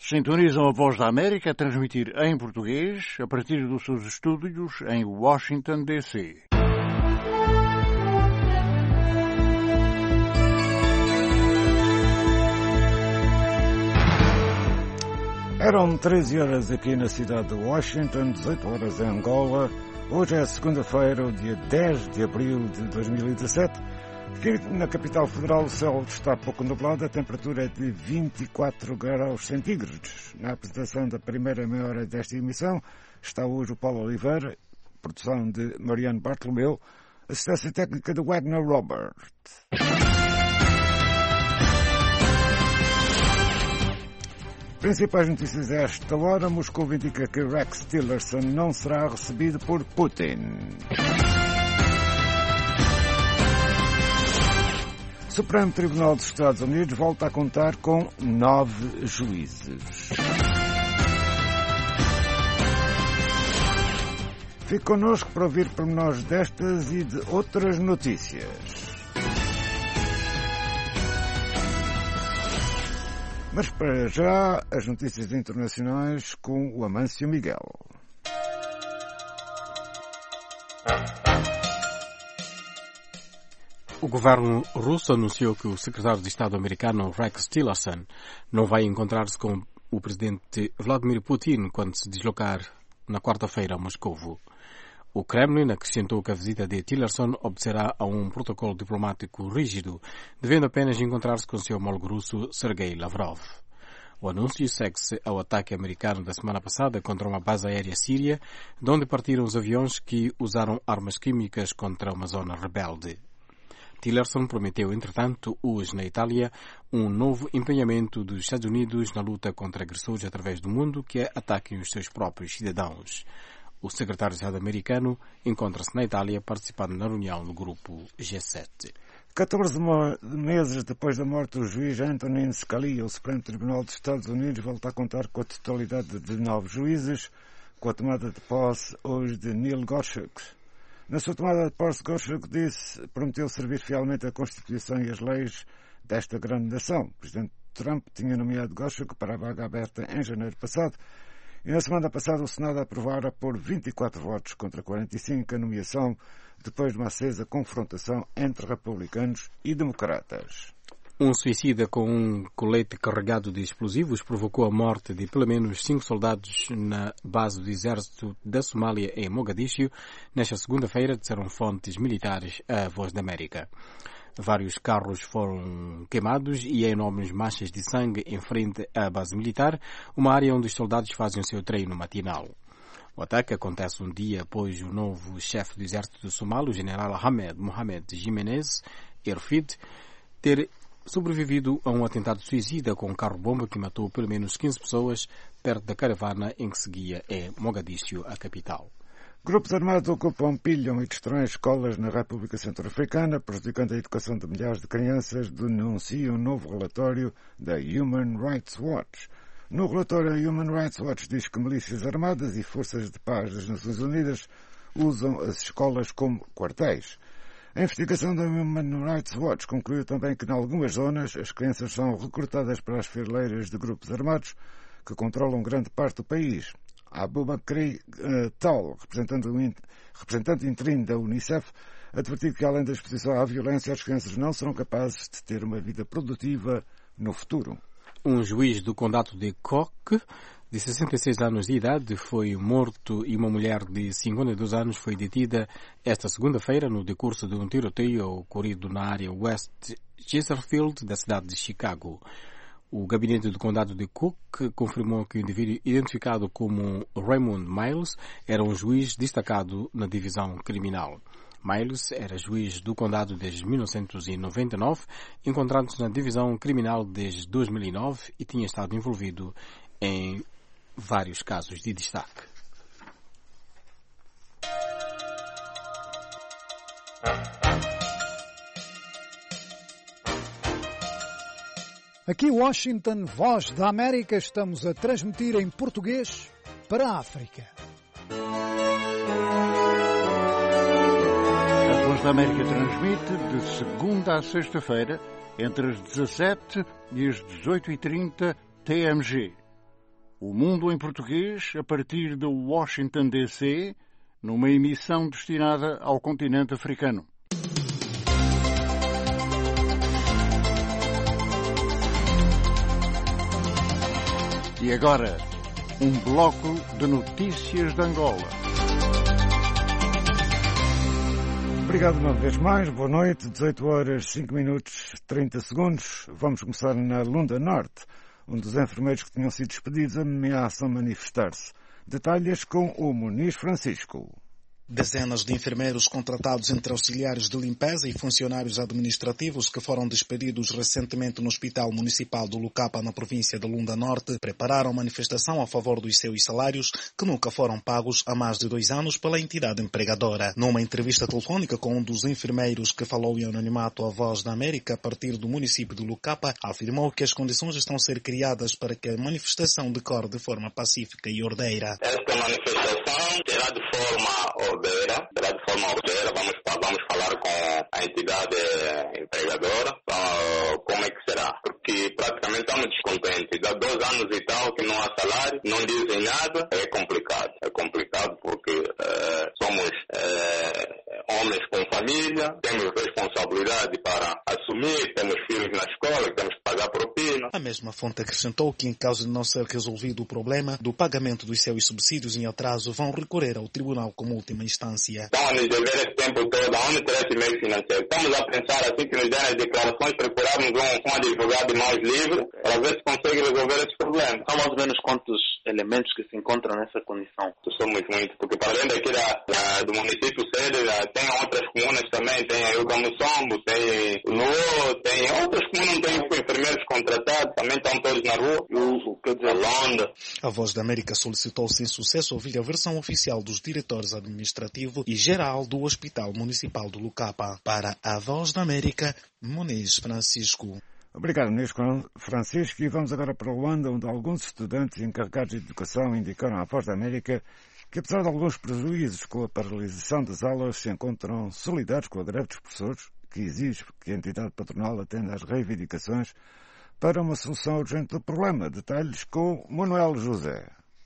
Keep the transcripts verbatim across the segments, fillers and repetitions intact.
Sintonizam a Voz da América a transmitir em português a partir dos seus estúdios em Washington, D C Eram treze horas aqui na cidade de Washington, dezoito horas em Angola. Hoje é segunda-feira, o dia dez de abril de dois mil e dezassete. Aqui na capital federal o céu está pouco nublado, a temperatura é de vinte e quatro graus centígrados. Na apresentação da primeira meia hora desta emissão está hoje o Paulo Oliveira, produção de Mariano Bartolomeu, assistência técnica de Wagner Robert. Principais notícias a esta hora. Moscou indica que Rex Tillerson não será recebido por Putin. Supremo Tribunal dos Estados Unidos volta a contar com nove juízes. Fique connosco para ouvir pormenores destas e de outras notícias. Mas para já, as notícias internacionais com o Amâncio Miguel. O governo russo anunciou que o secretário de Estado americano Rex Tillerson não vai encontrar-se com o presidente Vladimir Putin quando se deslocar na quarta-feira a Moscovo. O Kremlin acrescentou que a visita de Tillerson obedecerá a um protocolo diplomático rígido, devendo apenas encontrar-se com seu homólogo russo Sergei Lavrov. O anúncio segue-se ao ataque americano da semana passada contra uma base aérea síria, de onde partiram os aviões que usaram armas químicas contra uma zona rebelde. Tillerson prometeu, entretanto, hoje na Itália, um novo empenhamento dos Estados Unidos na luta contra agressores através do mundo que ataquem os seus próprios cidadãos. O secretário de Estado americano encontra-se na Itália participando na reunião do grupo G sete. catorze meses depois da morte do juiz Antonin Scalia, o Supremo Tribunal dos Estados Unidos volta a contar com a totalidade de nove juízes, com a tomada de posse hoje de Neil Gorsuch. Na sua tomada de posse, Gorsuch disse, prometeu servir fielmente a Constituição e as leis desta grande nação. O presidente Trump tinha nomeado Gorsuch para a vaga aberta em janeiro passado, e na semana passada o Senado aprovara por vinte e quatro votos contra quarenta e cinco a nomeação, depois de uma acesa confrontação entre republicanos e democratas. Um suicida com um colete carregado de explosivos provocou a morte de pelo menos cinco soldados na base do exército da Somália em Mogadíscio nesta segunda-feira, disseram fontes militares à Voz da América. Vários carros foram queimados e há enormes manchas de sangue em frente à base militar, uma área onde os soldados fazem o seu treino matinal. O ataque acontece um dia após o novo chefe do exército do Somália, o general Ahmed Mohamed Jimenez Erfid, ter sobrevivido a um atentado suicida com um carro-bomba que matou pelo menos quinze pessoas perto da caravana em que seguia em Mogadíscio, a capital. Grupos armados ocupam, pilham e destroem escolas na República Centro-Africana, prejudicando a educação de milhares de crianças, denuncia um novo relatório da Human Rights Watch. No relatório, a Human Rights Watch diz que milícias armadas e forças de paz das Nações Unidas usam as escolas como quartéis. A investigação da Human Rights Watch concluiu também que, em algumas zonas, as crianças são recrutadas para as fileiras de grupos armados que controlam grande parte do país. Aboubakry uh, Tal, representante interino da Unicef, advertiu que, além da exposição à violência, as crianças não serão capazes de ter uma vida produtiva no futuro. Um juiz do condado de Cook, de sessenta e seis anos de idade, foi morto e uma mulher de cinquenta e dois anos foi detida esta segunda-feira no decurso de um tiroteio ocorrido na área West Chesterfield da cidade de Chicago. O gabinete do condado de Cook confirmou que o indivíduo identificado como Raymond Miles era um juiz destacado na divisão criminal. Miles era juiz do condado desde mil novecentos e noventa e nove, encontrando-se na divisão criminal desde dois mil e nove e tinha estado envolvido em vários casos de destaque. Aqui Washington, Voz da América, estamos a transmitir em português para a África. A Voz da América transmite de segunda a sexta-feira, entre as dezassete e as dezoito e trinta T M G. O Mundo em Português, a partir de Washington, D C, numa emissão destinada ao continente africano. E agora, um bloco de notícias de Angola. Obrigado uma vez mais, boa noite, dezoito horas, cinco minutos, trinta segundos. Vamos começar na Lunda Norte. Um dos enfermeiros que tinham sido despedidos ameaçam manifestar-se. Detalhes com o Muniz Francisco. Dezenas de enfermeiros contratados entre auxiliares de limpeza e funcionários administrativos que foram despedidos recentemente no Hospital Municipal do Lucapa, na província de Lunda Norte, prepararam manifestação a favor dos seus salários que nunca foram pagos há mais de dois anos pela entidade empregadora. Numa entrevista telefónica com um dos enfermeiros que falou em anonimato à Voz da América a partir do município do Lucapa, afirmou que as condições estão a ser criadas para que a manifestação decorra de forma pacífica e ordeira. Esta manifestação será de forma ordeira, será de forma ordeira, vamos, vamos falar com a entidade empregadora, uh, como é que será, porque praticamente estamos descontentes, há dois anos e tal que não há salário, não dizem nada, é complicado, é complicado porque uh, somos uh, homens com família, temos responsabilidade para assumir, temos filhos na escola, temos que pagar propina. A mesma fonte acrescentou que em caso de não ser resolvido o problema do pagamento dos seus subsídios em atraso, vão recorrer ao tribunal como última instância. Estão a nos dever esse tempo todo, aonde terá esse meio financeiro? Estamos a pensar assim que nos deem as declarações, procurarmos um, um advogado de mãos livres para ver se consegue resolver esse problema. São mais ou menos quantos elementos que se encontram nessa condição? Somos muitos, porque para além daqui da, da, do município sede, tem outras comunas também, tem aí o Gamussombo, tem o Luo, tem outras comunas, tem enfermeiros contratados, também estão todos na rua, o, quer dizer, Londa. A Voz da América solicitou sem sucesso ouvir a versão oficial dos diretores administrativo e geral do Hospital Municipal do Lucapa. Para a Voz da América, Muniz Francisco. Obrigado, Muniz Francisco. E vamos agora para Luanda, onde alguns estudantes encarregados de educação indicaram à Voz da América que, apesar de alguns prejuízos com a paralisação das aulas, se encontram solidários com a greve dos professores, que exige que a entidade patronal atenda às reivindicações para uma solução urgente do problema. Detalhes com Manuel José.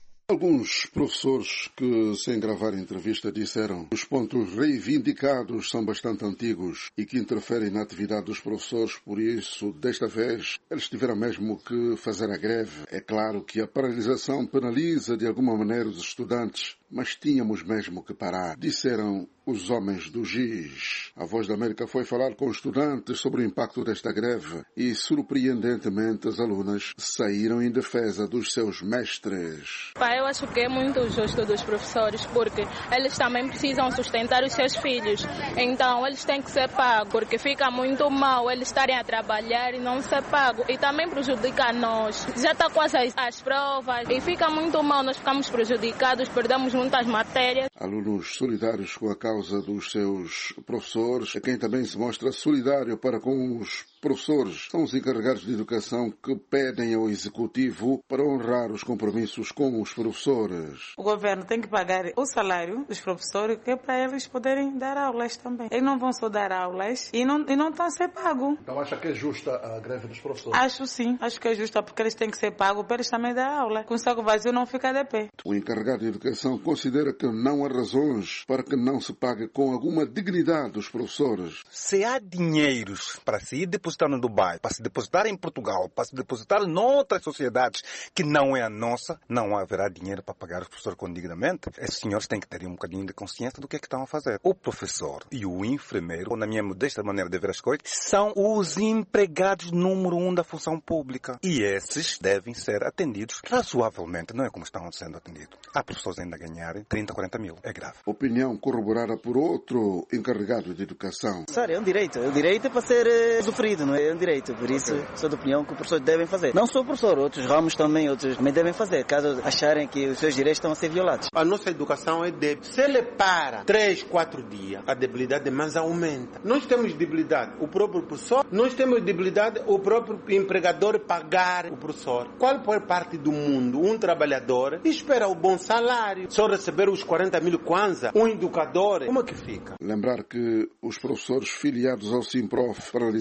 Alguns professores que, sem gravar entrevista, disseram que os pontos reivindicados são bastante antigos e que interferem na atividade dos professores, por isso, desta vez, eles tiveram mesmo que fazer a greve. É claro que a paralisação penaliza de alguma maneira os estudantes, mas tínhamos mesmo que parar, disseram os homens do Giz. A Voz da América foi falar com estudantes sobre o impacto desta greve e, surpreendentemente, as alunas saíram em defesa dos seus mestres. Eu acho que é muito justo dos professores, porque eles também precisam sustentar os seus filhos. Então, eles têm que ser pagos, porque fica muito mal eles estarem a trabalhar e não ser pagos. E também prejudica nós. Já está quase as, as provas e fica muito mal, nós ficamos prejudicados, perdemos muitas matérias. Alunos solidários com a causa dos seus professores, a quem também se mostra solidário para com os professores, são os encarregados de educação que pedem ao Executivo para honrar os compromissos com os professores. O governo tem que pagar o salário dos professores, que é para eles poderem dar aulas também. Eles não vão só dar aulas e não, e não estão a ser pagos. Então acha que é justa a greve dos professores? Acho sim, acho que é justa, porque eles têm que ser pagos para eles também dar aula. Com o saco vazio não fica de pé. O encarregado de educação considera que não há razões para que não se pague com alguma dignidade os professores. Se há dinheiros para se ir depositar no Dubai, para se depositar em Portugal, para se depositar noutras sociedades que não é a nossa, não haverá dinheiro para pagar os professores condignamente. Esses senhores têm que ter um bocadinho de consciência do que é que estão a fazer. O professor e o enfermeiro, na minha modesta maneira de ver as coisas, são os empregados número um da função pública. E esses devem ser atendidos razoavelmente, não é como estão sendo atendidos. Há professores ainda a ganharem trinta, quarenta mil. É grave. Opinião corroborada por outro encarregado de educação. É um direito. É um direito para ser sofrido, não é? É um direito. Por isso, okay. Sou da opinião que os professores devem fazer. Não só o professor, outros ramos também, outros também devem fazer, caso acharem que os seus direitos estão a ser violados. A nossa educação é débil. Se ele para três, quatro dias, a debilidade mais aumenta. Nós temos debilidade, o próprio professor, nós temos debilidade, o próprio empregador pagar o professor. Qual parte do mundo um trabalhador espera o bom salário, só receber os quarenta mil kwanza, um educador, como é que fica? Lembrar que os professores filiados ao Simprof paralisaram a sua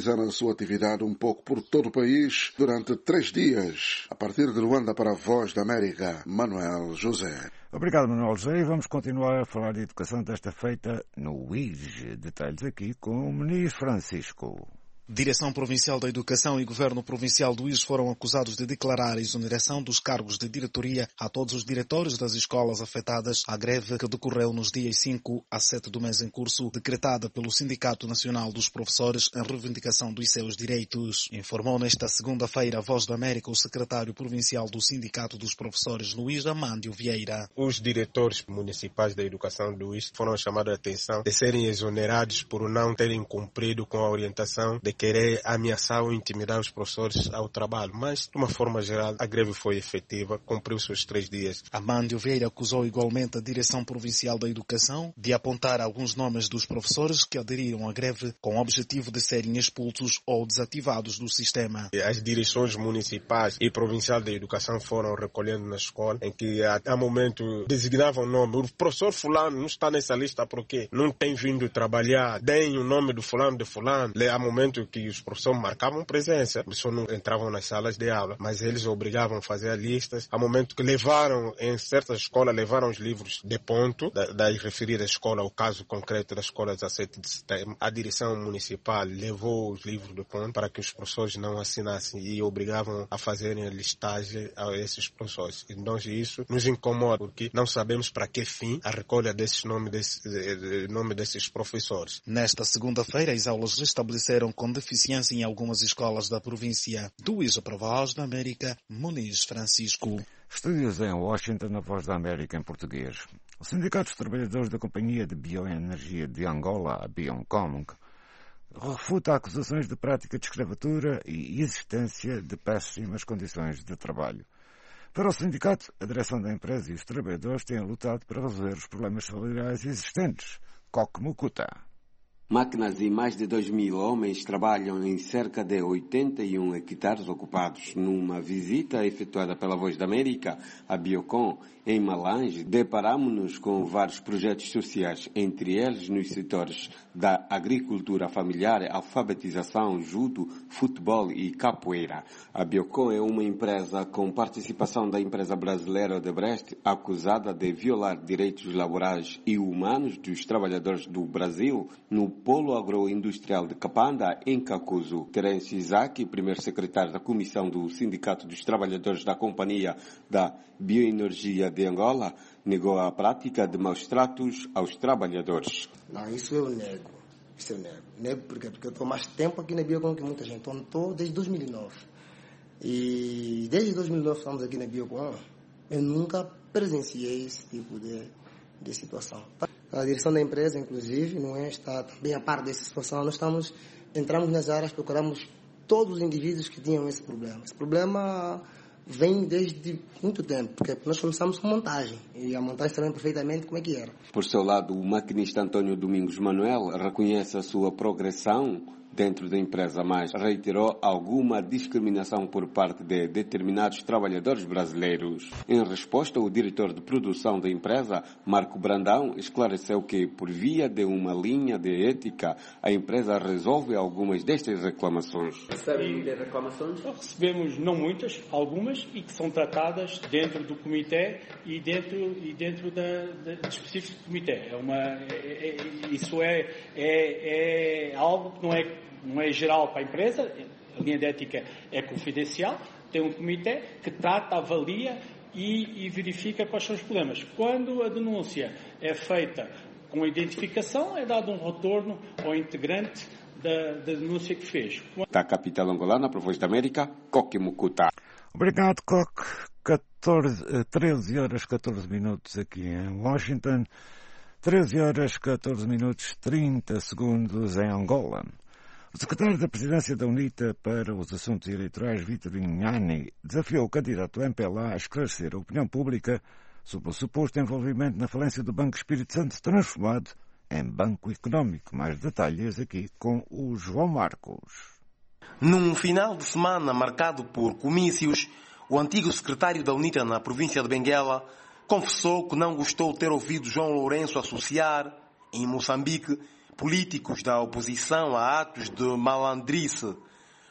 sua atividade um pouco por todo o país durante três dias. A partir de Luanda para a Voz da América, Manuel José. Obrigado, Manuel José. E vamos continuar a falar de educação desta feita no U I S. Detalhes aqui com o Muniz Francisco. Direção Provincial da Educação e Governo Provincial do U I S foram acusados de declarar a exoneração dos cargos de diretoria a todos os diretores das escolas afetadas à greve que decorreu nos dias cinco a sete do mês em curso, decretada pelo Sindicato Nacional dos Professores em reivindicação dos seus direitos. Informou nesta segunda-feira a Voz da América o secretário provincial do Sindicato dos Professores no U I S, Amândio Vieira. Os diretores municipais da educação do U I S foram chamados a atenção de serem exonerados por não terem cumprido com a orientação de querer ameaçar ou intimidar os professores ao trabalho, mas, de uma forma geral, a greve foi efetiva, cumpriu seus três dias. Amândio Vieira acusou igualmente a Direção Provincial da Educação de apontar alguns nomes dos professores que aderiram à greve com o objetivo de serem expulsos ou desativados do sistema. As direções municipais e provincial da educação foram recolhendo na escola, em que, a momento, designavam o nome. O professor fulano não está nessa lista porque não tem vindo trabalhar. Deem o nome do fulano de fulano. Há momento que os professores marcavam presença, os professores não entravam nas salas de aula, mas eles obrigavam a fazer listas. Há momento que levaram, em certas escolas, levaram os livros de ponto, da, da referida escola, o caso concreto da escola dezessete de setembro. A direção municipal levou os livros de ponto para que os professores não assinassem e obrigavam a fazerem a listagem a esses professores. Então isso nos incomoda, porque não sabemos para que fim a recolha desses nomes desse, nome desses professores. Nesta segunda-feira, as aulas restabeleceram com deficiência em algumas escolas da província. Do U I S para a Voz da América, Muniz Francisco. Estúdios em Washington, na Voz da América em português. O Sindicato dos Trabalhadores da Companhia de Bioenergia de Angola, a Bioncom, refuta acusações de prática de escravatura e existência de péssimas condições de trabalho. Para o sindicato, a direção da empresa e os trabalhadores têm lutado para resolver os problemas salariais existentes. Coque Mucuta. Máquinas e mais de dois mil homens trabalham em cerca de oitenta e um hectares ocupados. Numa visita efetuada pela Voz da América, a Biocom, em Malange, deparamos-nos com vários projetos sociais, entre eles nos setores da agricultura familiar, alfabetização, judo, futebol e capoeira. A Biocom é uma empresa com participação da empresa brasileira Odebrecht, acusada de violar direitos laborais e humanos dos trabalhadores do Brasil no Polo Agroindustrial de Capanda, em Cacuzo. Terence Isaac, primeiro secretário da Comissão do Sindicato dos Trabalhadores da Companhia da Bioenergia de Angola, negou a prática de maus tratos aos trabalhadores. Não, isso eu nego. Isso eu nego. Nego porque, porque eu estou mais tempo aqui na Biocom que muita gente. Então, estou desde dois mil e nove. E desde dois mil e nove estamos aqui na Biocom. Eu nunca presenciei esse tipo de, de situação. A direção da empresa, inclusive, não é, está bem a par dessa situação. Nós estamos, entramos nas áreas, procuramos todos os indivíduos que tinham esse problema. Esse problema vem desde muito tempo, porque nós começamos com montagem, e a montagem sabemos perfeitamente como é que era. Por seu lado, o maquinista Antônio Domingos Manuel reconhece a sua progressão dentro da empresa, mas reiterou alguma discriminação por parte de determinados trabalhadores brasileiros. Em resposta, o diretor de produção da empresa, Marco Brandão, esclareceu que, por via de uma linha de ética, a empresa resolve algumas destas reclamações. Recebem reclamações? Recebemos não muitas, algumas, e que são tratadas dentro do comitê e dentro, e dentro da, da, do específico do comitê. É uma, é, é, isso é, é, é algo que não é não é geral para a empresa, a linha de ética é confidencial, tem um comitê que trata, avalia e, e verifica quais são os problemas. Quando a denúncia é feita com a identificação, é dado um retorno ao integrante da, da denúncia que fez. Da capital angolana, para a Voz da América, Coque Mucuta. Obrigado, Coque. catorze, treze horas, catorze minutos aqui em Washington. treze horas, catorze minutos, trinta segundos em Angola. O secretário da Presidência da UNITA para os Assuntos Eleitorais, Vítor Inhani, desafiou o candidato M P L A a esclarecer a opinião pública sobre o suposto envolvimento na falência do Banco Espírito Santo, transformado em Banco Económico. Mais detalhes aqui com o João Marcos. Num final de semana marcado por comícios, o antigo secretário da UNITA na província de Benguela confessou que não gostou de ter ouvido João Lourenço associar, em Moçambique, políticos da oposição a atos de malandrice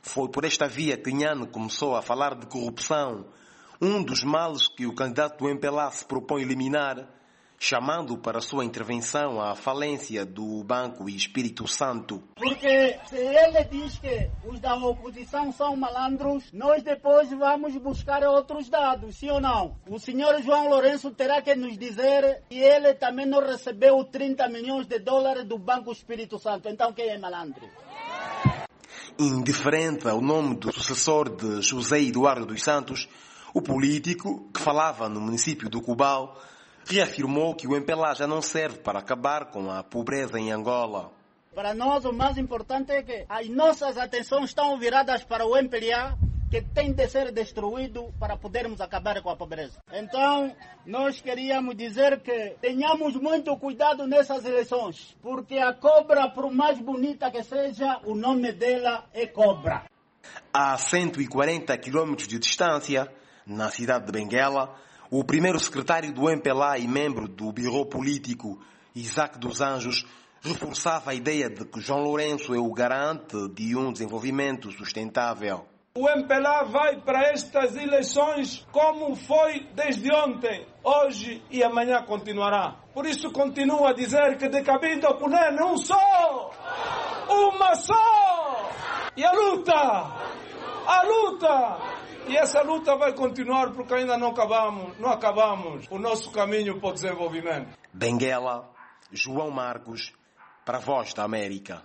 Foi por esta via que Nhane começou a falar de corrupção, um dos males que o candidato do M P L A se propõe eliminar, chamando para sua intervenção a falência do Banco e Espírito Santo. Porque se ele diz que os da oposição são malandros, nós depois vamos buscar outros dados, sim ou não? O senhor João Lourenço terá que nos dizer que ele também não recebeu trinta milhões de dólares do Banco Espírito Santo. Então quem é malandro? Indiferente ao nome do sucessor de José Eduardo dos Santos, o político, que falava no município do Cubal, reafirmou que o M P L A já não serve para acabar com a pobreza em Angola. Para nós o mais importante é que as nossas atenções estão viradas para o M P L A, que tem de ser destruído para podermos acabar com a pobreza. Então, nós queríamos dizer que tenhamos muito cuidado nessas eleições, porque a cobra, por mais bonita que seja, o nome dela é cobra. A cento e quarenta quilômetros de distância, na cidade de Benguela, o primeiro secretário do M P L A e membro do Biro Político, Isaac dos Anjos, reforçava a ideia de que João Lourenço é o garante de um desenvolvimento sustentável. O M P L A vai para estas eleições como foi desde ontem, hoje e amanhã continuará. Por isso continuo a dizer que de Cabinda ao Cunene um só, uma só, e a luta, a luta. E essa luta vai continuar porque ainda não acabamos, não acabamos o nosso caminho para o desenvolvimento. Benguela, João Marcos, para a Voz da América.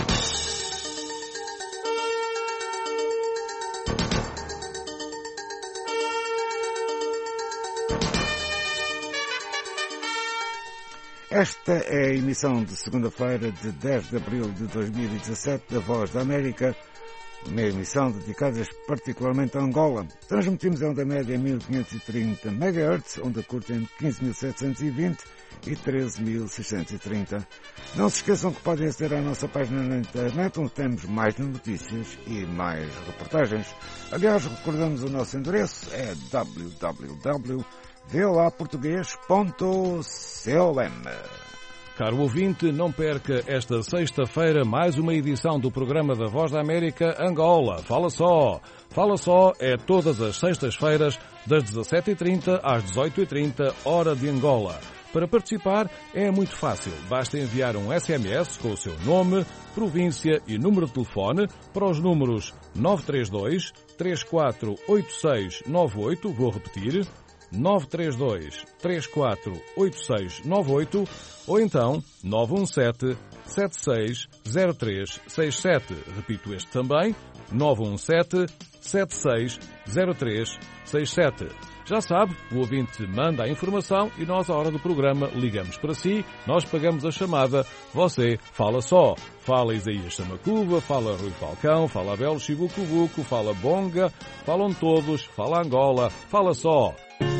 Esta é a emissão de segunda-feira de dez de abril de dois mil e dezassete da Voz da América, uma emissão dedicada particularmente a Angola. Transmitimos a onda média em mil quinhentos e trinta megahertz, onda curta em quinze mil setecentos e vinte e treze mil seiscentos e trinta. Não se esqueçam que podem aceder à nossa página na internet, onde temos mais notícias e mais reportagens. Aliás, recordamos o nosso endereço, é w w w ponto v o a português ponto com. Caro ouvinte, não perca esta sexta-feira mais uma edição do programa da Voz da América Angola. Fala só! Fala só é todas as sextas-feiras, das dezassete e trinta às dezoito e trinta, hora de Angola. Para participar é muito fácil. Basta enviar um S M S com o seu nome, província e número de telefone para os números nove três dois, três quatro oito seis nove oito, vou repetir, nove três dois, três quatro oito seis nove oito ou então nove um sete, sete seis zero três seis sete. Repito este também, nove um sete, sete seis zero três seis sete. Já sabe, o ouvinte manda a informação e nós, à hora do programa, ligamos para si, nós pagamos a chamada, você fala só. Fala Isaías Samacuva, fala Rui Falcão, fala Abel Chibucubuco, fala Bonga, falam todos, fala Angola, fala só.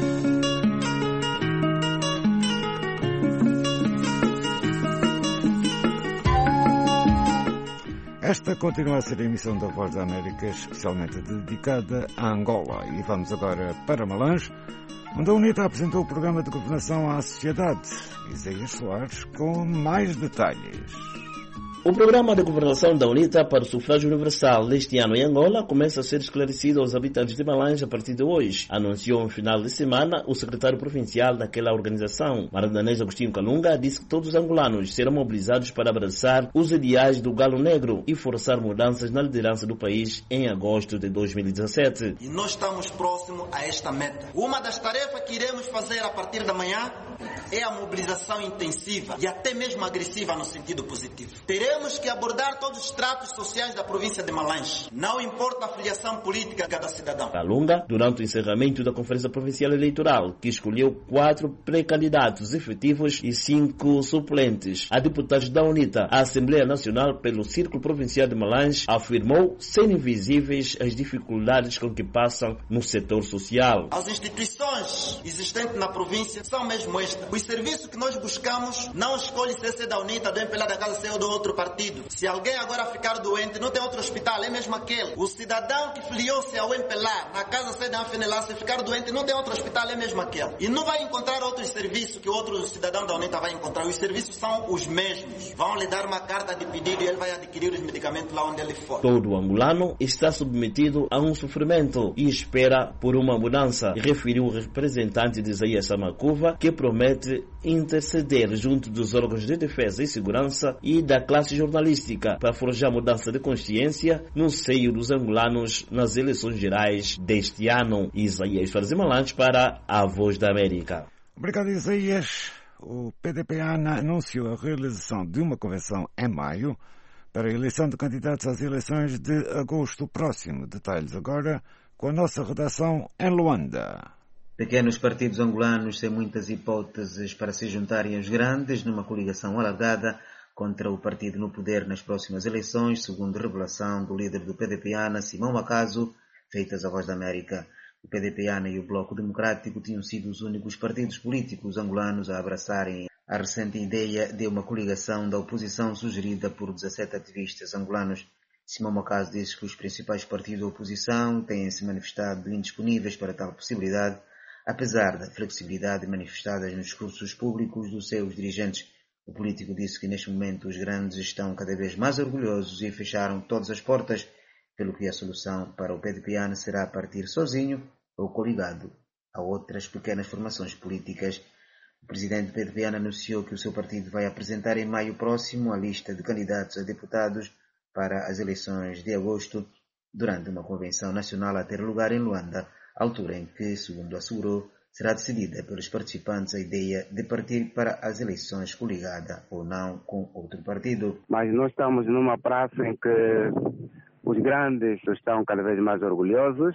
Esta continua a ser a emissão da Voz da América, especialmente dedicada a Angola. E vamos agora para Malange, onde a UNITA apresentou o programa de governação à sociedade. Isaías Soares com mais detalhes. O programa de governação da UNITA para o sufrágio universal deste ano em Angola começa a ser esclarecido aos habitantes de Malange a partir de hoje, anunciou no final de semana o secretário provincial daquela organização. Marandanês Agostinho Calunga disse que todos os angolanos serão mobilizados para abraçar os ideais do Galo Negro e forçar mudanças na liderança do país em agosto de dois mil e dezassete. E nós estamos próximos a esta meta. Uma das tarefas que iremos fazer a partir da manhã é a mobilização intensiva e até mesmo agressiva no sentido positivo. Teremos Temos que abordar todos os estratos sociais da província de Malange. Não importa a filiação política de cada cidadão. Calunga, durante o encerramento da Conferência Provincial Eleitoral, que escolheu quatro pré-candidatos efetivos e cinco suplentes a deputados da UNITA, a Assembleia Nacional pelo Círculo Provincial de Malange, afirmou serem visíveis as dificuldades com que passam no setor social. As instituições existentes na província são mesmo estas. Os serviços que nós buscamos não escolhem se é da UNITA, do M P L A da Casa C ou do outro partido. partido. Se alguém agora ficar doente, não tem outro hospital, é mesmo aquele. O cidadão que filiou-se ao M P L A, na casa sede da Anfenelá, se ficar doente, não tem outro hospital, é mesmo aquele. E não vai encontrar outros serviços que outro cidadão da UNITA vai encontrar. Os serviços são os mesmos. Vão lhe dar uma carta de pedido e ele vai adquirir os medicamentos lá onde ele for. Todo angolano está submetido a um sofrimento e espera por uma mudança, referiu o representante de Isaías Samacuva, que promete interceder junto dos órgãos de defesa e segurança e da classe jornalística para forjar mudança de consciência no seio dos angolanos nas eleições gerais deste ano. Isaías Farzimalante para a Voz da América. Obrigado, Isaías. O P D P A N anunciou a realização de uma convenção em maio para a eleição de candidatos às eleições de agosto próximo. Detalhes agora com a nossa redação em Luanda. Pequenos partidos angolanos têm muitas hipóteses para se juntarem aos grandes numa coligação alargada contra o partido no poder nas próximas eleições, segundo revelação do líder do P D P A N, Simão Macaso, feitas à Voz da América. O P D P A N e o Bloco Democrático tinham sido os únicos partidos políticos angolanos a abraçarem a recente ideia de uma coligação da oposição sugerida por dezassete ativistas angolanos. Simão Macaso disse que os principais partidos da oposição têm se manifestado indisponíveis para tal possibilidade, apesar da flexibilidade manifestada nos discursos públicos dos seus dirigentes. O político disse que neste momento os grandes estão cada vez mais orgulhosos e fecharam todas as portas, pelo que a solução para o P D P A N será partir sozinho ou coligado a outras pequenas formações políticas. O presidente do P D P A N anunciou que o seu partido vai apresentar em maio próximo a lista de candidatos a deputados para as eleições de agosto, durante uma convenção nacional a ter lugar em Luanda, altura em que, segundo assegurou, será decidida pelos participantes a ideia de partir para as eleições coligada ou não com outro partido. Mas nós estamos numa praça em que os grandes estão cada vez mais orgulhosos,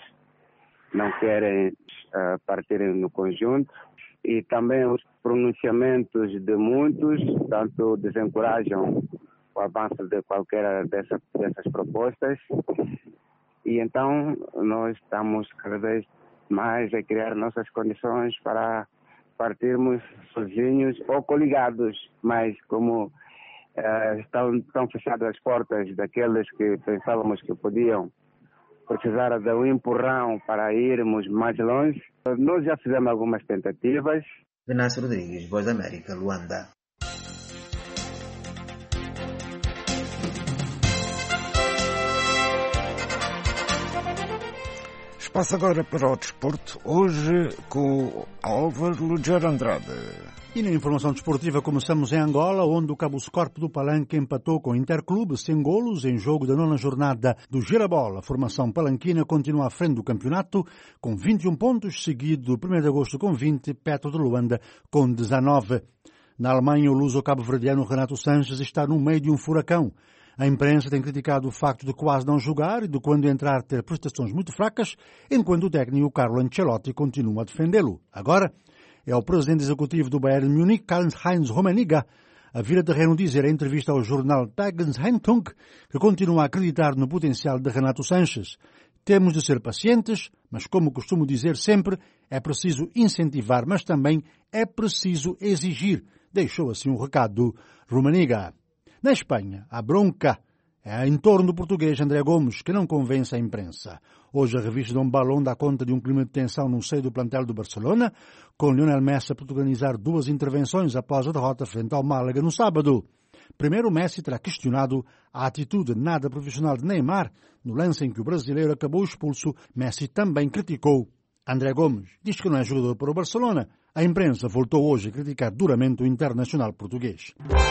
não querem uh, partirem no conjunto, e também os pronunciamentos de muitos tanto desencorajam o avanço de qualquer dessa, dessas propostas, e então nós estamos cada vez mais a criar nossas condições para partirmos sozinhos ou coligados, mas como uh, estão, estão fechadas as portas daqueles que pensávamos que podiam precisar de um empurrão para irmos mais longe, nós já fizemos algumas tentativas. Venâncio Rodrigues, Voz da América, Luanda. Passa agora para o desporto, hoje com Álvaro Lugero Andrade. E na informação desportiva começamos em Angola, onde o Cabo Scorpio do Palanque empatou com o Interclube sem golos em jogo da nona jornada do Girabola. A formação palanquina continua à frente do campeonato com vinte e um pontos, seguido do primeiro de agosto com vinte, Petro de Luanda com dezanove. Na Alemanha, o luso-cabo-verdiano Renato Sanches está no meio de um furacão. A imprensa tem criticado o facto de quase não jogar e de quando entrar ter prestações muito fracas, enquanto o técnico Carlo Ancelotti continua a defendê-lo. Agora, é o presidente executivo do Bayern de Munique, Karl-Heinz Rummenigge, a vir a terreno dizer em entrevista ao jornal Tageszeitung que continua a acreditar no potencial de Renato Sanches. Temos de ser pacientes, mas como costumo dizer sempre, é preciso incentivar, mas também é preciso exigir. Deixou assim o recado Rummenigge. Na Espanha, a bronca é em torno do português André Gomes, que não convence a imprensa. Hoje a revista Dom Balón dá conta de um clima de tensão no seio do plantel do Barcelona, com Lionel Messi a protagonizar duas intervenções após a derrota frente ao Málaga no sábado. Primeiro, Messi terá questionado a atitude nada profissional de Neymar no lance em que o brasileiro acabou expulso. Messi também criticou André Gomes. Diz que não é jogador para o Barcelona. A imprensa voltou hoje a criticar duramente o internacional português.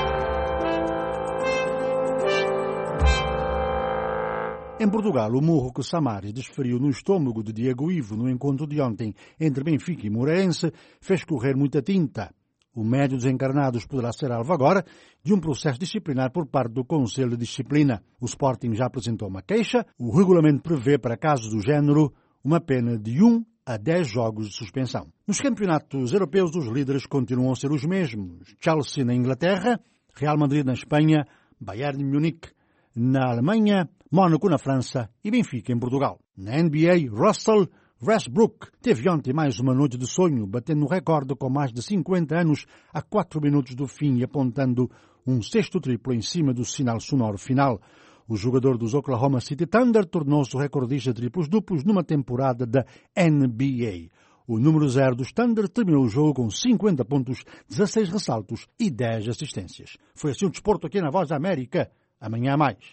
Em Portugal, o murro que Samaris desferiu no estômago de Diego Ivo no encontro de ontem entre Benfica e Moreirense fez correr muita tinta. O médio dos encarnados poderá ser alvo agora de um processo disciplinar por parte do Conselho de Disciplina. O Sporting já apresentou uma queixa. O regulamento prevê, para casos do género, uma pena de um a dez jogos de suspensão. Nos campeonatos europeus, os líderes continuam a ser os mesmos. Chelsea na Inglaterra, Real Madrid na Espanha, Bayern de Munique na Alemanha, Mónaco na França e Benfica em Portugal. Na N B A, Russell Westbrook teve ontem mais uma noite de sonho, batendo o recorde com mais de cinquenta anos a quatro minutos do fim e apontando um sexto triplo em cima do sinal sonoro final. O jogador dos Oklahoma City Thunder tornou-se o recordista de triplos duplos numa temporada da N B A. O número zero dos Thunder terminou o jogo com cinquenta pontos, dezasseis ressaltos e dez assistências. Foi assim o desporto aqui na Voz da América. Amanhã há mais.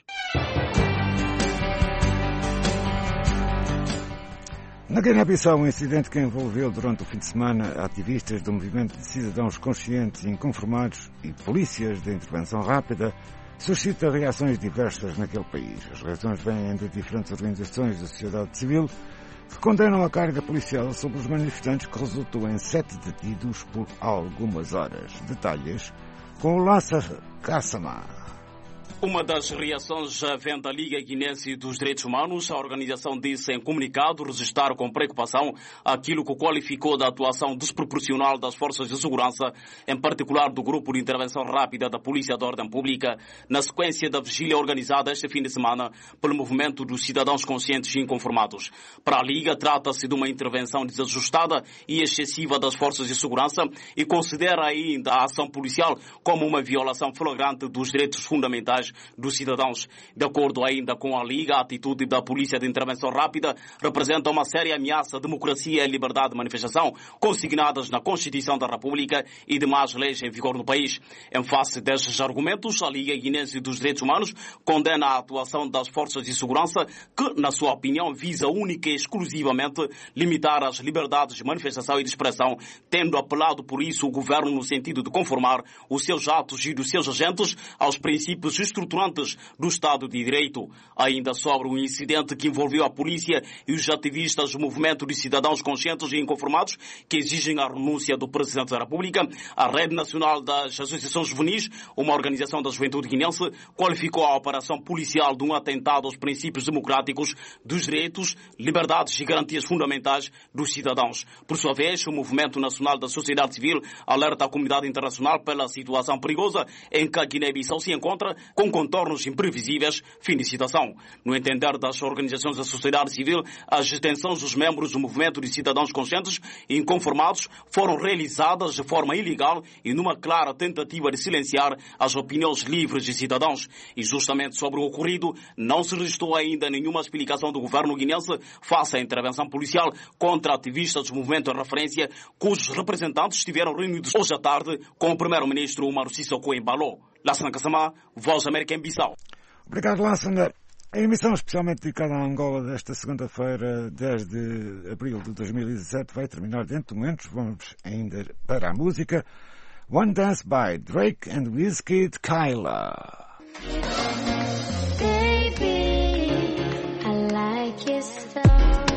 Na Guiné-Bissau, um incidente que envolveu durante o fim de semana ativistas do movimento de cidadãos conscientes e inconformados e polícias de intervenção rápida suscita reações diversas naquele país. As reações vêm de diferentes organizações da sociedade civil que condenam a carga policial sobre os manifestantes, que resultou em sete detidos por algumas horas. Detalhes com o Lassa Kassama. Uma das reações vem da Liga Guinense dos Direitos Humanos. A organização disse em comunicado registrar com preocupação aquilo que qualificou da atuação desproporcional das forças de segurança, em particular do Grupo de Intervenção Rápida da Polícia de Ordem Pública, na sequência da vigília organizada este fim de semana pelo movimento dos cidadãos conscientes e inconformados. Para a Liga, trata-se de uma intervenção desajustada e excessiva das forças de segurança e considera ainda a ação policial como uma violação flagrante dos direitos fundamentais dos cidadãos. De acordo ainda com a Liga, a atitude da Polícia de Intervenção Rápida representa uma séria ameaça à democracia e liberdade de manifestação consignadas na Constituição da República e demais leis em vigor no país. Em face destes argumentos, a Liga Guinense dos Direitos Humanos condena a atuação das forças de segurança que, na sua opinião, visa única e exclusivamente limitar as liberdades de manifestação e de expressão, tendo apelado por isso o governo no sentido de conformar os seus atos e dos seus agentes aos princípios estruturantes do Estado de Direito. Ainda sobre o incidente que envolveu a polícia e os ativistas do movimento de cidadãos conscientes e inconformados que exigem a renúncia do Presidente da República, a Rede Nacional das Associações Juvenis, uma organização da juventude guinense, qualificou a operação policial de um atentado aos princípios democráticos dos direitos, liberdades e garantias fundamentais dos cidadãos. Por sua vez, o Movimento Nacional da Sociedade Civil alerta a comunidade internacional pela situação perigosa em que a Guiné-Bissau se encontra, com contornos imprevisíveis. Fim de citação. No entender das organizações da sociedade civil, as detenções dos membros do movimento de cidadãos conscientes e inconformados foram realizadas de forma ilegal e numa clara tentativa de silenciar as opiniões livres de cidadãos. E justamente sobre o ocorrido, não se registrou ainda nenhuma explicação do governo guinense face à intervenção policial contra ativistas do movimento em referência, cujos representantes estiveram reunidos hoje à tarde com o primeiro-ministro Umaru Sissoko Embalo. Lassana Kassama, Voz América em Bissau. Obrigado, Lassana. A emissão especialmente dedicada à Angola desta segunda-feira, dez de abril de dois mil e dezassete, vai terminar dentro de momentos. Vamos ainda para a música. One Dance by Drake and Wizkid Kyla. Baby, I like your style.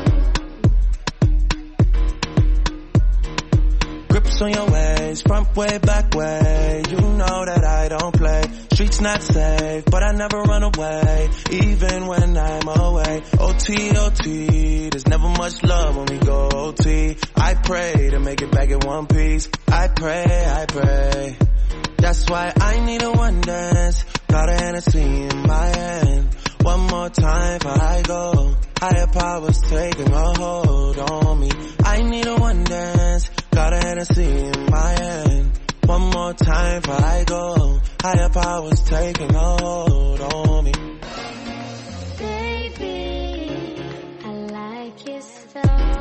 Grips on your ways, front way, back way. You know that I don't play. Streets not safe, but I never run away, even when I'm away. O T, O T, there's never much love when we go O T. I pray to make it back in one piece. I pray, I pray. That's why I need a one dance. Got a Hennessy in my hand. One more time before I go. Higher powers taking a hold on me. I need a one dance. Got a Hennessy in my hand. One more time before I go. Higher powers taking a hold on me. Baby, I like your style.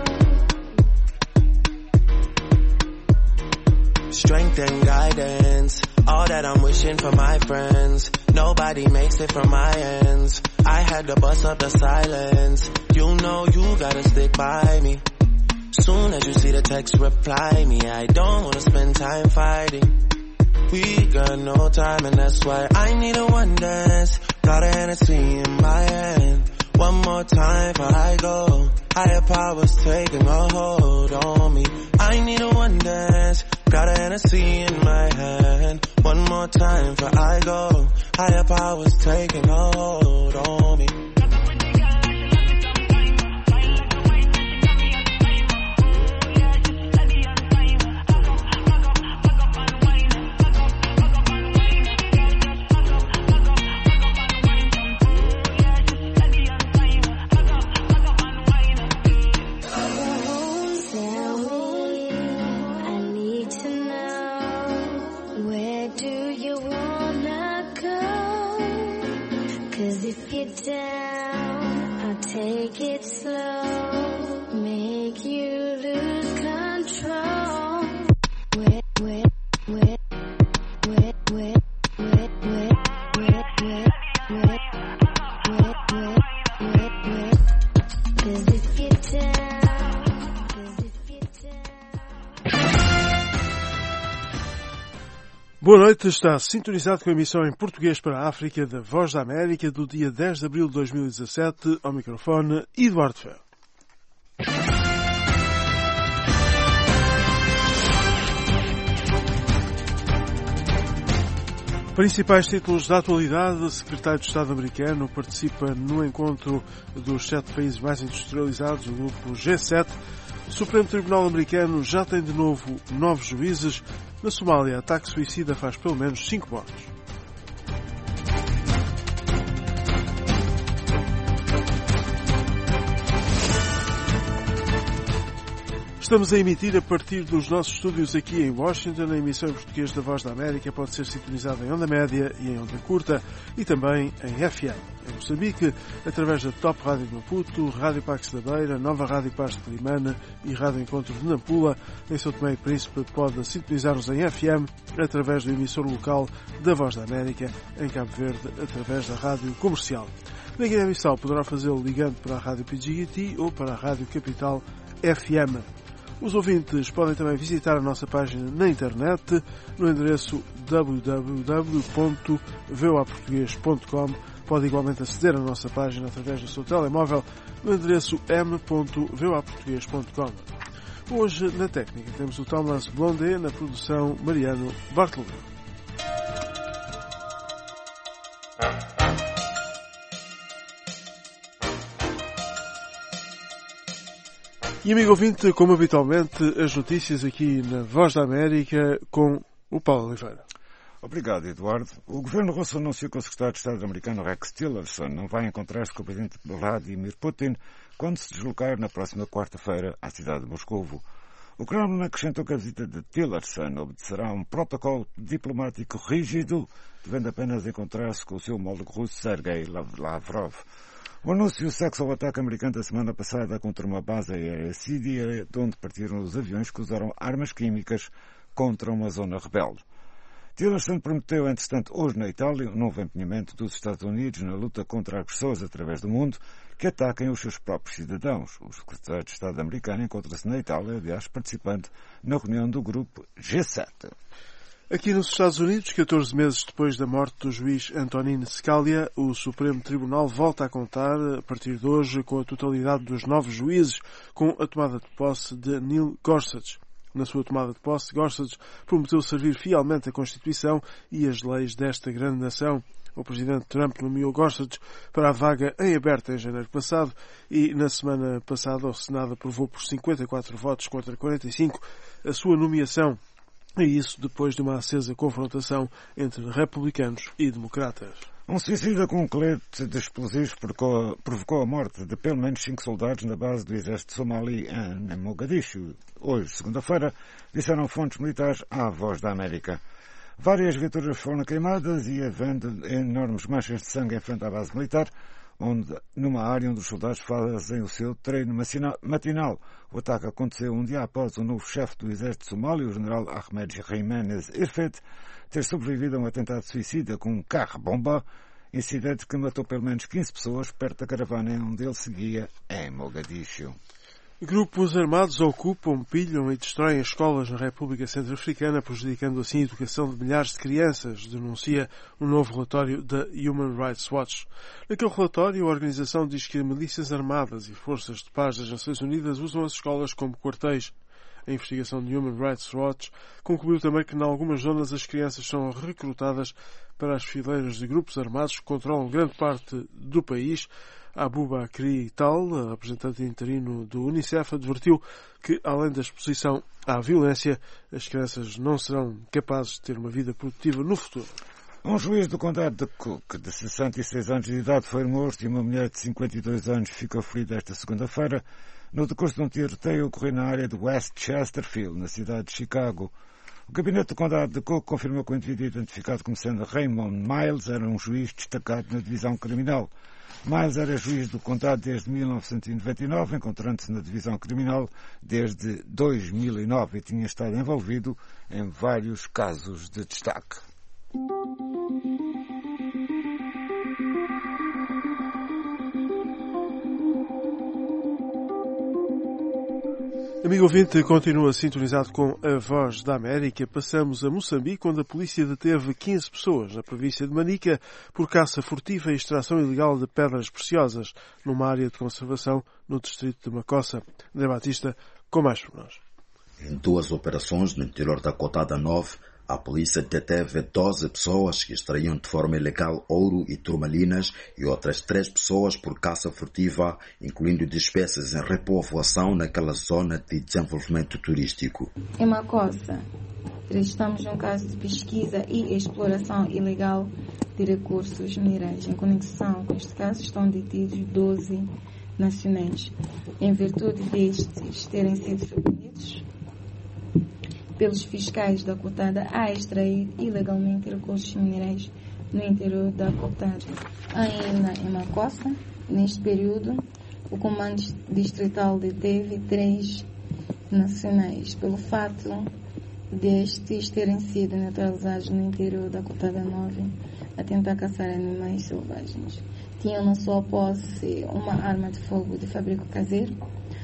Strength and guidance, all that I'm wishing for my friends. Nobody makes it from my ends. I had to bust up the silence. You know you gotta stick by me. Soon as you see the text, reply me. I don't wanna spend time fighting. We got no time and that's why I need a one dance. Got a Hennessy in my hand. One more time before I go. Higher powers taking a hold on me. I need a one dance. Got a Hennessy in my hand. One more time before I go. Higher powers taking a hold on me. Where do you wanna Boa noite, está sintonizado com a emissão em português para a África da Voz da América do dia dez de abril de dois mil e dezassete, ao microfone Eduardo Ferro. Principais títulos da atualidade. O secretário de Estado americano participa no encontro dos sete países mais industrializados, o grupo G sete. O Supremo Tribunal americano já tem de novo novos juízes. Na Somália, ataque suicida faz pelo menos cinco mortos. Estamos a emitir a partir dos nossos estúdios aqui em Washington. A emissão em português da Voz da América pode ser sintonizada em onda média e em onda curta e também em F M. Em Moçambique, através da Top Rádio de Maputo, Rádio Pax da Beira, Nova Rádio Paz de Climana e Rádio Encontro de Nampula. Em São Tomé e Príncipe pode sintonizar-nos em F M através do emissor local da Voz da América, em Cabo Verde, através da Rádio Comercial. Na Guiné-Bissau poderá fazê-lo ligando para a Rádio P G T ou para a Rádio Capital F M. Os ouvintes podem também visitar a nossa página na internet no endereço w w w ponto v o a português ponto com. Pode igualmente aceder à nossa página através do seu telemóvel no endereço m ponto v o a português ponto com. Hoje, na técnica, temos o Thomas Blondet, na produção Mariano Bartolomeu. E amigo ouvinte, como habitualmente, as notícias aqui na Voz da América com o Paulo Oliveira. Obrigado, Eduardo. O governo russo anunciou que o secretário de Estado americano Rex Tillerson não vai encontrar-se com o presidente Vladimir Putin quando se deslocar na próxima quarta-feira à cidade de Moscovo. O Kremlin acrescentou que a visita de Tillerson obedecerá a um protocolo diplomático rígido, devendo apenas encontrar-se com o seu homólogo russo Sergei Lavrov. O anúncio segue ao ataque americano da semana passada contra uma base aérea síria, de onde partiram os aviões que usaram armas químicas contra uma zona rebelde. Tillerson prometeu, entretanto, hoje na Itália, um novo empenhamento dos Estados Unidos na luta contra agressores através do mundo que ataquem os seus próprios cidadãos. O secretário de Estado americano encontra-se na Itália, aliás, participando na reunião do grupo G sete. Aqui nos Estados Unidos, catorze meses depois da morte do juiz Antonin Scalia, o Supremo Tribunal volta a contar, a partir de hoje, com a totalidade dos novos juízes, com a tomada de posse de Neil Gorsuch. Na sua tomada de posse, Gorsuch prometeu servir fielmente a Constituição e as leis desta grande nação. O presidente Trump nomeou Gorsuch para a vaga em aberto em janeiro passado e, na semana passada, o Senado aprovou por cinquenta e quatro votos contra quarenta e cinco a sua nomeação. E isso depois de uma acesa confrontação entre republicanos e democratas. Um suicida com um colete de explosivos provocou, provocou a morte de pelo menos cinco soldados na base do exército somali em Mogadishu. Hoje, segunda-feira, disseram fontes militares à Voz da América. Várias viaturas foram queimadas e havendo enormes manchas de sangue em frente à base militar, onde, numa área onde os soldados fazem o seu treino matinal. O ataque aconteceu um dia após o novo chefe do exército somali, o general Ahmed Jiménez Irfet, ter sobrevivido a um atentado suicida com um carro-bomba, incidente que matou pelo menos quinze pessoas perto da caravana onde ele seguia em Mogadishu. Grupos armados ocupam, pilham e destroem escolas na República Centro-Africana, prejudicando assim a educação de milhares de crianças, denuncia um novo relatório da Human Rights Watch. Naquele relatório, a organização diz que milícias armadas e forças de paz das Nações Unidas usam as escolas como quartéis. A investigação de Human Rights Watch concluiu também que, em algumas zonas, as crianças são recrutadas para as fileiras de grupos armados que controlam grande parte do país. Aboubakry Tal, representante interino do Unicef, advertiu que, além da exposição à violência, as crianças não serão capazes de ter uma vida produtiva no futuro. Um juiz do condado de Cook, de sessenta e seis anos de idade, foi morto e uma mulher de cinquenta e dois anos ficou ferida esta segunda-feira no decurso de um tiroteio ocorrido na área de West Chesterfield, na cidade de Chicago. O gabinete do condado de Cook confirmou que o indivíduo identificado como sendo Raymond Miles era um juiz destacado na divisão criminal. Miles era juiz do condado desde mil novecentos e noventa e nove, encontrando-se na divisão criminal desde dois mil e nove e tinha estado envolvido em vários casos de destaque. Amigo ouvinte, continua sintonizado com a Voz da América. Passamos a Moçambique, onde a polícia deteve quinze pessoas na província de Manica por caça furtiva e extração ilegal de pedras preciosas numa área de conservação no distrito de Macossa. André Batista, com mais pormenores. Em duas operações no interior da Cotada nove, a polícia deteve doze pessoas que extraíam de forma ilegal ouro e turmalinas e outras três pessoas por caça furtiva, incluindo de espécies em repovoação naquela zona de desenvolvimento turístico. Em Macossa, estamos num caso de pesquisa e exploração ilegal de recursos minerais. Em conexão com este caso estão detidos doze nacionais, em virtude destes terem sido surpreendidos pelos fiscais da Cotada a extrair ilegalmente recursos minerais no interior da Cotada. Ainda em Macossa, neste período, o comando distrital deteve três nacionais pelo fato destes terem sido neutralizados no interior da Cotada nove a tentar caçar animais selvagens. Tinham na sua posse uma arma de fogo de fabrico caseiro,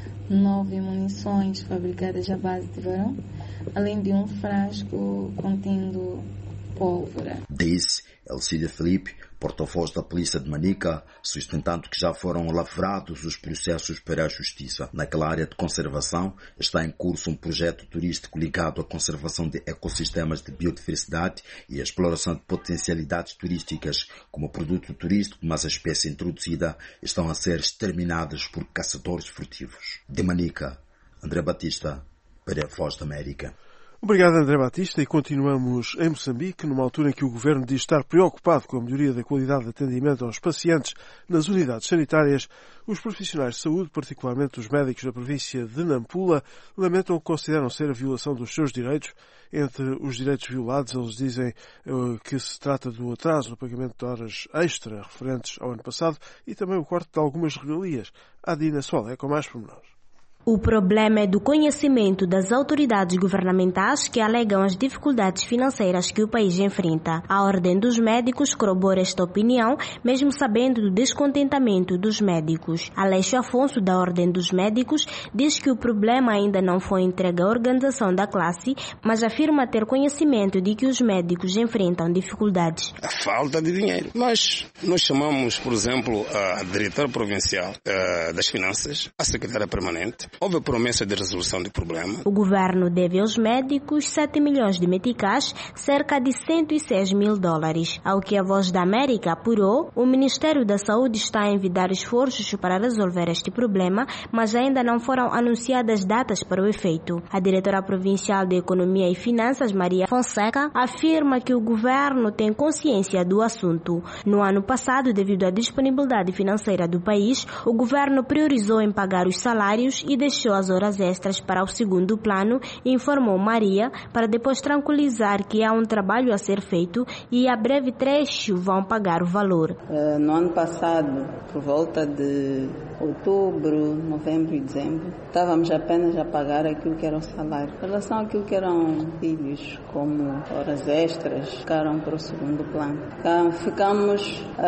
nove munições fabricadas à base de varão, além de um frasco contendo pólvora. Disse Elcília Felipe, porta-voz da polícia de Manica, sustentando que já foram lavrados os processos para a justiça. Naquela área de conservação está em curso um projeto turístico ligado à conservação de ecossistemas de biodiversidade e à exploração de potencialidades turísticas. Como produto turístico, mas a espécie introduzida estão a ser exterminadas por caçadores furtivos. De Manica, André Batista, para a Voz da América. Obrigado, André Batista, e continuamos em Moçambique, numa altura em que o Governo diz estar preocupado com a melhoria da qualidade de atendimento aos pacientes nas unidades sanitárias. Os profissionais de saúde, particularmente os médicos da província de Nampula, lamentam o que consideram ser a violação dos seus direitos. Entre os direitos violados, eles dizem uh, que se trata do atraso no pagamento de horas extra referentes ao ano passado e também o corte de algumas regalias. A Dina Solé, com mais pormenores. O problema é do conhecimento das autoridades governamentais que alegam as dificuldades financeiras que o país enfrenta. A Ordem dos Médicos corrobora esta opinião, mesmo sabendo do descontentamento dos médicos. Aleixo Afonso, da Ordem dos Médicos, diz que o problema ainda não foi entregue à organização da classe, mas afirma ter conhecimento de que os médicos enfrentam dificuldades. A falta de dinheiro. Mas nós chamamos, por exemplo, a diretora provincial uh, das Finanças, a secretária permanente. Houve promessa de resolução do problema. O governo deve aos médicos sete milhões de meticais, cerca de cento e seis mil dólares. Ao que a Voz da América apurou, o Ministério da Saúde está a envidar esforços para resolver este problema, mas ainda não foram anunciadas datas para o efeito. A diretora provincial de Economia e Finanças, Maria Fonseca, afirma que o governo tem consciência do assunto. No ano passado, devido à disponibilidade financeira do país, o governo priorizou em pagar os salários e deixou as horas extras para o segundo plano, informou Maria, para depois tranquilizar que há um trabalho a ser feito e a breve trecho vão pagar o valor. Uh, no ano passado, por volta de outubro, novembro e dezembro, estávamos apenas a pagar aquilo que era o salário. Em relação àquilo que eram filhos, como horas extras, ficaram para o segundo plano. Ficamos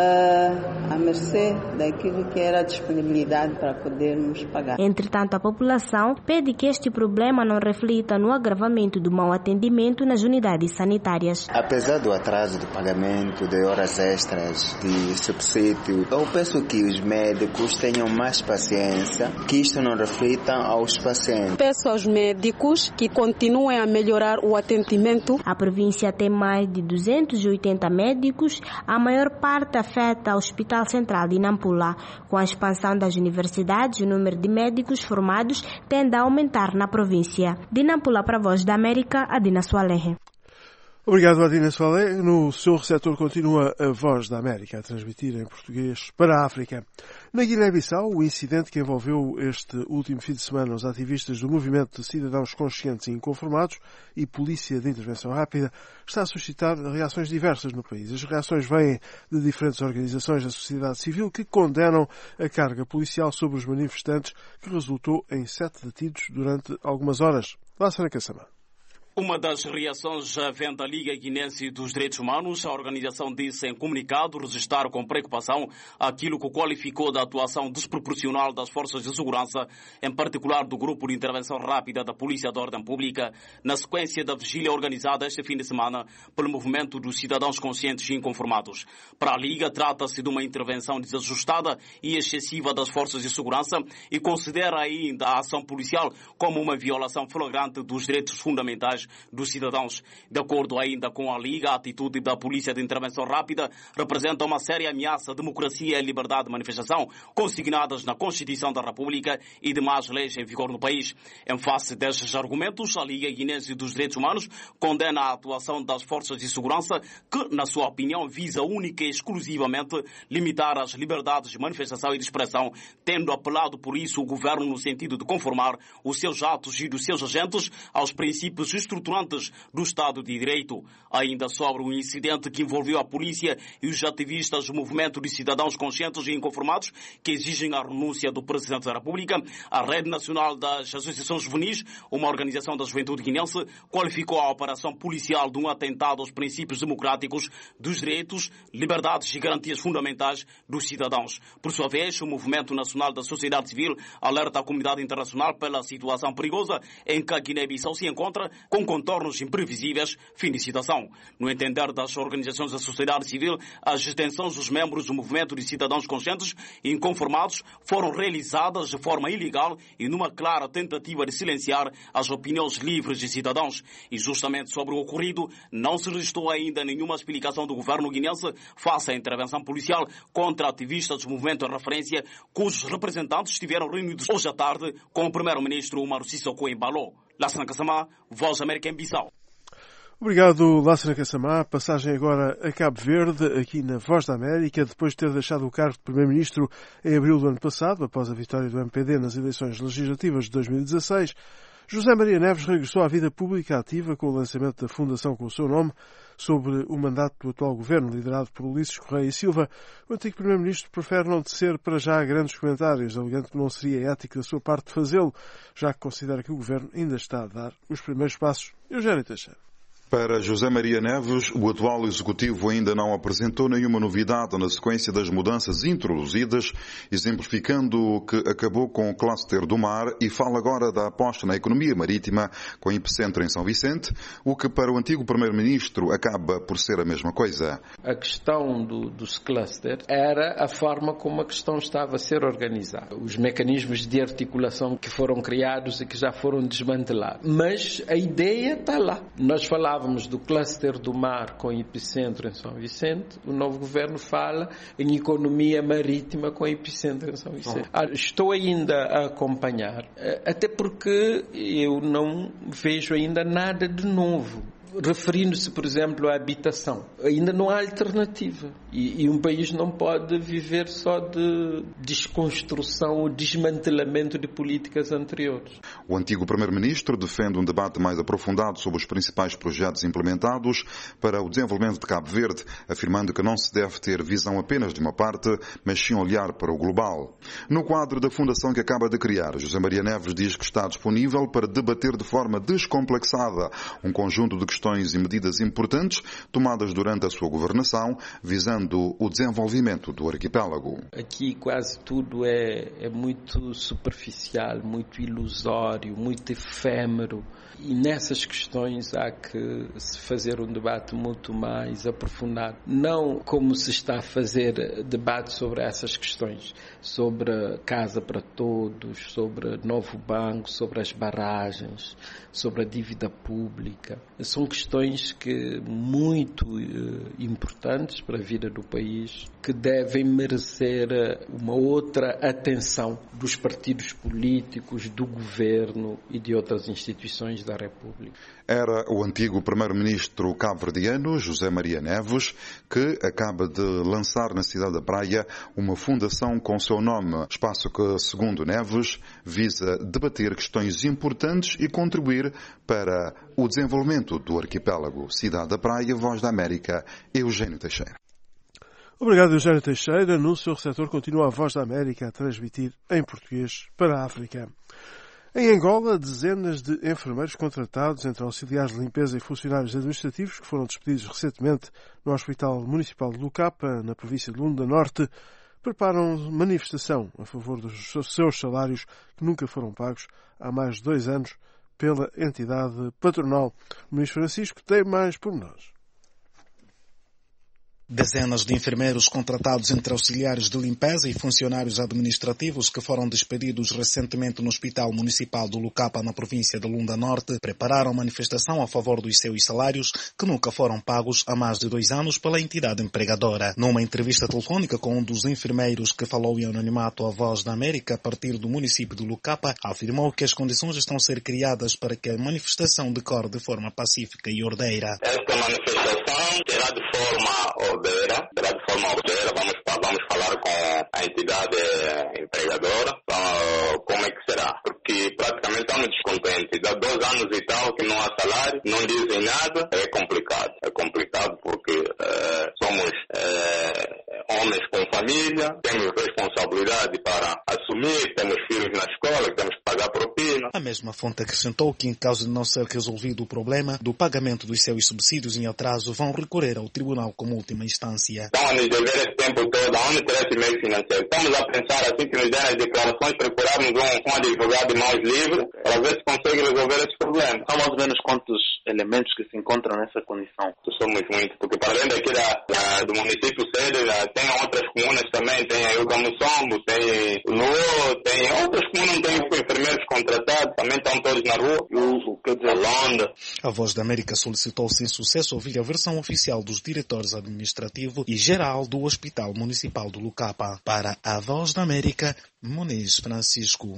uh, à mercê daquilo que era a disponibilidade para podermos pagar. Entretanto, a população pede que este problema não reflita no agravamento do mau atendimento nas unidades sanitárias. Apesar do atraso do pagamento de horas extras de subsídio, eu peço que os médicos tenham mais paciência, que isto não reflita aos pacientes. Peço aos médicos que continuem a melhorar o atendimento. A província tem mais de duzentos e oitenta médicos, a maior parte afeta o Hospital Central de Nampula. Com a expansão das universidades, o número de médicos formados tende a aumentar na província. De Nampula para a Voz da América, Adina Soalehe. Obrigado, Adina Soalehe. No seu receptor continua a Voz da América a transmitir em português para a África. Na Guiné-Bissau, o incidente que envolveu este último fim de semana os ativistas do Movimento de Cidadãos Conscientes e Inconformados e Polícia de Intervenção Rápida está a suscitar reações diversas no país. As reações vêm de diferentes organizações da sociedade civil que condenam a carga policial sobre os manifestantes, que resultou em sete detidos durante algumas horas. Lá, Sra. Cassama. Uma das reações vem da Liga Guinense dos Direitos Humanos. A organização disse em comunicado registrar com preocupação aquilo que qualificou da atuação desproporcional das forças de segurança, em particular do Grupo de Intervenção Rápida da Polícia de Ordem Pública, na sequência da vigília organizada este fim de semana pelo movimento dos cidadãos conscientes e inconformados. Para a Liga, trata-se de uma intervenção desajustada e excessiva das forças de segurança e considera ainda a ação policial como uma violação flagrante dos direitos fundamentais dos cidadãos. De acordo ainda com a Liga, a atitude da Polícia de Intervenção Rápida representa uma séria ameaça à democracia e à liberdade de manifestação, consignadas na Constituição da República e demais leis em vigor no país. Em face destes argumentos, a Liga Guinense dos Direitos Humanos condena a atuação das forças de segurança que, na sua opinião, visa única e exclusivamente limitar as liberdades de manifestação e de expressão, tendo apelado por isso o governo no sentido de conformar os seus atos e dos seus agentes aos princípios estruturantes do Estado de Direito. Ainda sobre o incidente que envolveu a polícia e os ativistas do movimento de cidadãos conscientes e inconformados que exigem a renúncia do Presidente da República, a Rede Nacional das Associações Juvenis, uma organização da juventude guinense, qualificou a operação policial de um atentado aos princípios democráticos dos direitos, liberdades e garantias fundamentais dos cidadãos. Por sua vez, o Movimento Nacional da Sociedade Civil alerta a comunidade internacional pela situação perigosa em que a Guiné-Bissau se encontra, com contornos imprevisíveis. Fim de citação. No entender das organizações da sociedade civil, as detenções dos membros do movimento de cidadãos conscientes e inconformados foram realizadas de forma ilegal e numa clara tentativa de silenciar as opiniões livres de cidadãos. E justamente sobre o ocorrido, não se registrou ainda nenhuma explicação do governo guinense face à intervenção policial contra ativistas do movimento de referência, cujos representantes estiveram reunidos hoje à tarde com o primeiro-ministro Umaru Sissoko Embalo. Lassana Kassamá, Voz da América em Bissau. Obrigado, Lassana Kassamá. Passagem agora a Cabo Verde, aqui na Voz da América, depois de ter deixado o cargo de Primeiro-Ministro em abril do ano passado, após a vitória do M P D nas eleições legislativas de dois mil e dezasseis, José Maria Neves regressou à vida pública ativa com o lançamento da fundação com o seu nome, sobre o mandato do atual governo, liderado por Ulisses Correia e Silva. O antigo Primeiro-Ministro prefere não tecer para já grandes comentários, alegando que não seria ético da sua parte fazê-lo, já que considera que o governo ainda está a dar os primeiros passos. Eugênio Teixeira. Para José Maria Neves, o atual Executivo ainda não apresentou nenhuma novidade na sequência das mudanças introduzidas, exemplificando que acabou com o cluster do mar e fala agora da aposta na economia marítima com epicentro em São Vicente, o que para o antigo Primeiro-Ministro acaba por ser a mesma coisa. A questão do, dos clusters era a forma como a questão estava a ser organizada, os mecanismos de articulação que foram criados e que já foram desmantelados. Mas a ideia está lá. Nós falávamos do cluster do mar com epicentro em São Vicente, o novo governo fala em economia marítima com epicentro em São Vicente. Ah, estou ainda a acompanhar, até porque eu não vejo ainda nada de novo. Referindo-se, por exemplo, à habitação. Ainda não há alternativa. E, e um país não pode viver só de desconstrução ou desmantelamento de políticas anteriores. O antigo Primeiro-Ministro defende um debate mais aprofundado sobre os principais projetos implementados para o desenvolvimento de Cabo Verde, afirmando que não se deve ter visão apenas de uma parte, mas sim olhar para o global. No quadro da fundação que acaba de criar, José Maria Neves diz que está disponível para debater de forma descomplexada um conjunto de questões e medidas importantes tomadas durante a sua governação, visando o desenvolvimento do arquipélago. Aqui quase tudo é, é muito superficial, muito ilusório, muito efêmero. E nessas questões há que se fazer um debate muito mais aprofundado. Não como se está a fazer debate sobre essas questões, sobre Casa para Todos, sobre novo banco, sobre as barragens, sobre a dívida pública. São questões que muito eh, importantes para a vida do país, que devem merecer uma outra atenção dos partidos políticos, do governo e de outras instituições da República. Era o antigo primeiro-ministro cabo-verdiano, José Maria Neves, que acaba de lançar na cidade da Praia uma fundação com seu nome, espaço que, segundo Neves, visa debater questões importantes e contribuir para o desenvolvimento do arquipélago. Cidade da Praia, Voz da América, Eugênio Teixeira. Obrigado, Eugênio Teixeira. No seu receptor continua a Voz da América a transmitir em português para a África. Em Angola, dezenas de enfermeiros contratados entre auxiliares de limpeza e funcionários administrativos que foram despedidos recentemente no Hospital Municipal de Lucapa, na província de Lunda Norte, preparam manifestação a favor dos seus salários que nunca foram pagos há mais de dois anos pela entidade patronal. O ministro Francisco tem mais pormenores. Dezenas de enfermeiros contratados entre auxiliares de limpeza e funcionários administrativos que foram despedidos recentemente no Hospital Municipal do Lucapa, na província de Lunda Norte, prepararam manifestação a favor dos seus salários que nunca foram pagos há mais de dois anos pela entidade empregadora. Numa entrevista telefônica com um dos enfermeiros que falou em anonimato à Voz da América a partir do município de Lucapa, afirmou que as condições estão a ser criadas para que a manifestação decorra de forma pacífica e ordeira. Esta manifestação será de forma ordeira, será de forma ordeira, vamos, vamos falar com a entidade empregadora, como é que será, porque praticamente estamos descontentes, há dois anos e tal que não há salário, não dizem nada, é complicado, é complicado porque uh, somos uh, homens com família, temos responsabilidade para assumir, temos filhos na escola, temos que pagar propina. A mesma fonte acrescentou que, em caso de não ser resolvido o problema do pagamento dos seus subsídios em atraso, vão recorrer ao tribunal como última instância. Estão a nos dever esse tempo todo, aonde terá esse meio financeiro? Estamos a pensar assim que nos deem as declarações, procurarmos um, um advogado de mãos livres para ver se consegue resolver esse problema. Há mais ou menos quantos elementos que se encontram nessa condição? Somos muitos, porque para além daqui da, da, do município sede, tem outras comunas também, tem aí o Camussombo, tem o Luo, tem outras comunas, tem enfermeiros contratados, também estão todos na rua. O, o que dizer, Londa. A Voz da América solicitou sem sucesso ouvir a versão oficial dos diretores administrativo e geral do Hospital Municipal do Lucapa. Para a Voz da América, Muniz Francisco.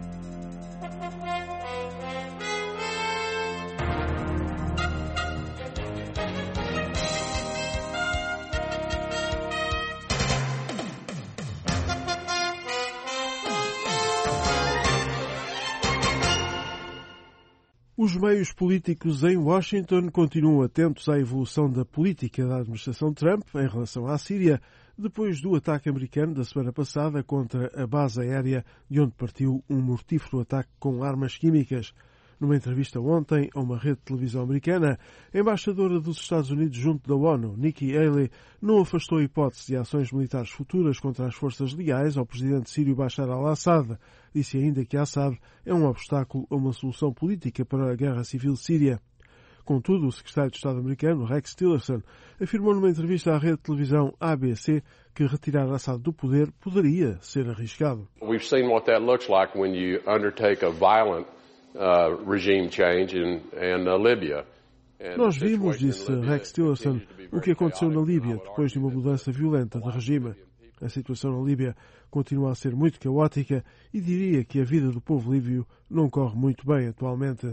Os meios políticos em Washington continuam atentos à evolução da política da administração Trump em relação à Síria, depois do ataque americano da semana passada contra a base aérea de onde partiu um mortífero ataque com armas químicas. Numa entrevista ontem a uma rede de televisão americana, a embaixadora dos Estados Unidos junto da ONU, Nikki Haley, não afastou a hipótese de ações militares futuras contra as forças leais ao presidente sírio Bashar al-Assad. Disse ainda que Assad é um obstáculo a uma solução política para a guerra civil síria. Contudo, o secretário de Estado americano, Rex Tillerson, afirmou numa entrevista à rede de televisão A B C que retirar Assad do poder poderia ser arriscado. We've seen what that looks like when you undertake a violent Uh, regime change in, in uh, Libya. Nós vimos, disse Rex Tillerson, o que aconteceu na Líbia depois de uma mudança violenta de regime. A situação na Líbia continua a ser muito caótica e diria que a vida do povo líbio não corre muito bem atualmente.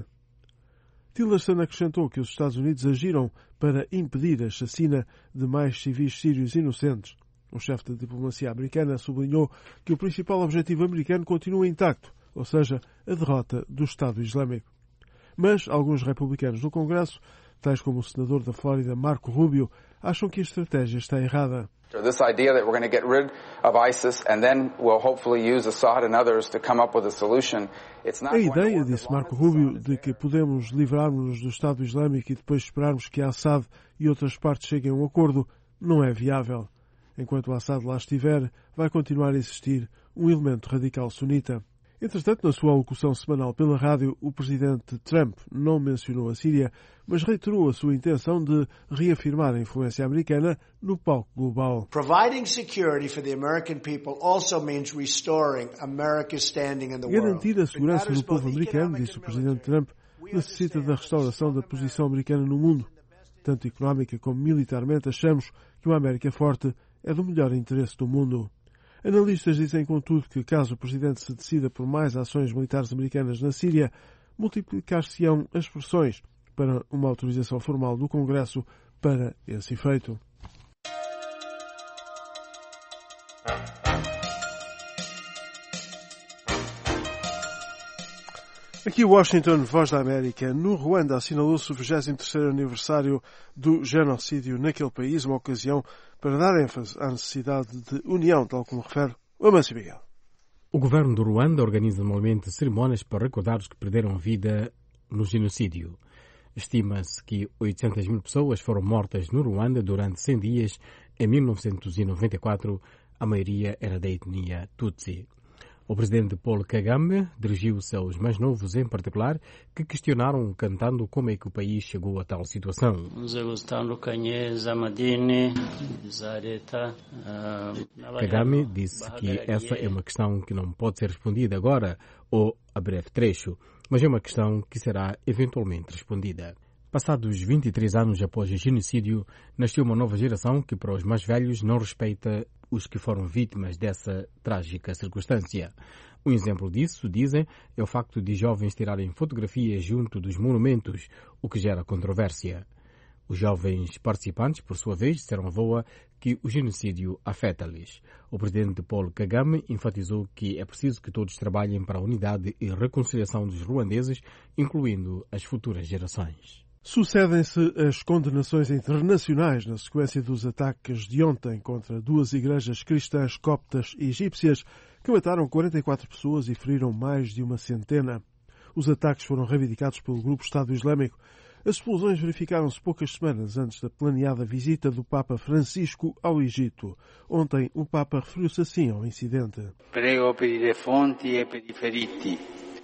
Tillerson acrescentou que os Estados Unidos agiram para impedir a chacina de mais civis sírios inocentes. O chefe da diplomacia americana sublinhou que o principal objetivo americano continua intacto, ou seja, a derrota do Estado Islâmico. Mas alguns republicanos no Congresso, tais como o senador da Flórida, Marco Rubio, acham que a estratégia está errada. This idea that we're going to get rid of ISIS and then we'll hopefully use Assad and others to come up with a solution. It's not a ideia, disse Marco Rubio, de que podemos livrar-nos do Estado Islâmico e depois esperarmos que Assad e outras partes cheguem a um acordo, não é viável. Enquanto Assad lá estiver, vai continuar a existir um elemento radical sunita. Entretanto, na sua alocução semanal pela rádio, o presidente Trump não mencionou a Síria, mas reiterou a sua intenção de reafirmar a influência americana no palco global. Providing security for the American people also means restoring America's standing in the world. Garantir a segurança do povo americano, disse o presidente Trump, necessita da restauração da posição americana no mundo. Tanto económica como militarmente, achamos que uma América forte é do melhor interesse do mundo. Analistas dizem, contudo, que caso o presidente se decida por mais ações militares americanas na Síria, multiplicar-se-ão as pressões para uma autorização formal do Congresso para esse efeito. Aqui Washington, Voz da América. No Ruanda assinalou-se o vigésimo terceiro aniversário do genocídio naquele país, uma ocasião para dar ênfase à necessidade de união, tal como refere o Amâncio Miguel. O governo do Ruanda organiza anualmente cerimônias para recordar os que perderam a vida no genocídio. Estima-se que oitocentas mil pessoas foram mortas no Ruanda durante cem dias em mil novecentos e noventa e quatro, a maioria era da etnia Tutsi. O presidente Paul Kagame dirigiu-se aos mais novos em particular, que questionaram cantando como é que o país chegou a tal situação. Kagame disse que essa é uma questão que não pode ser respondida agora ou a breve trecho, mas é uma questão que será eventualmente respondida. Passados vinte e três anos após o genocídio, nasceu uma nova geração que, para os mais velhos, não respeita os que foram vítimas dessa trágica circunstância. Um exemplo disso, dizem, é o facto de jovens tirarem fotografias junto dos monumentos, o que gera controvérsia. Os jovens participantes, por sua vez, disseram à V O A que o genocídio afeta-lhes. O presidente Paul Kagame enfatizou que é preciso que todos trabalhem para a unidade e reconciliação dos ruandeses, incluindo as futuras gerações. Sucedem-se as condenações internacionais na sequência dos ataques de ontem contra duas igrejas cristãs coptas e egípcias que mataram quarenta e quatro pessoas e feriram mais de uma centena. Os ataques foram reivindicados pelo grupo Estado Islâmico. As explosões verificaram-se poucas semanas antes da planeada visita do Papa Francisco ao Egito. Ontem, o Papa referiu-se assim ao incidente. Prego per i defunti e per i feriti.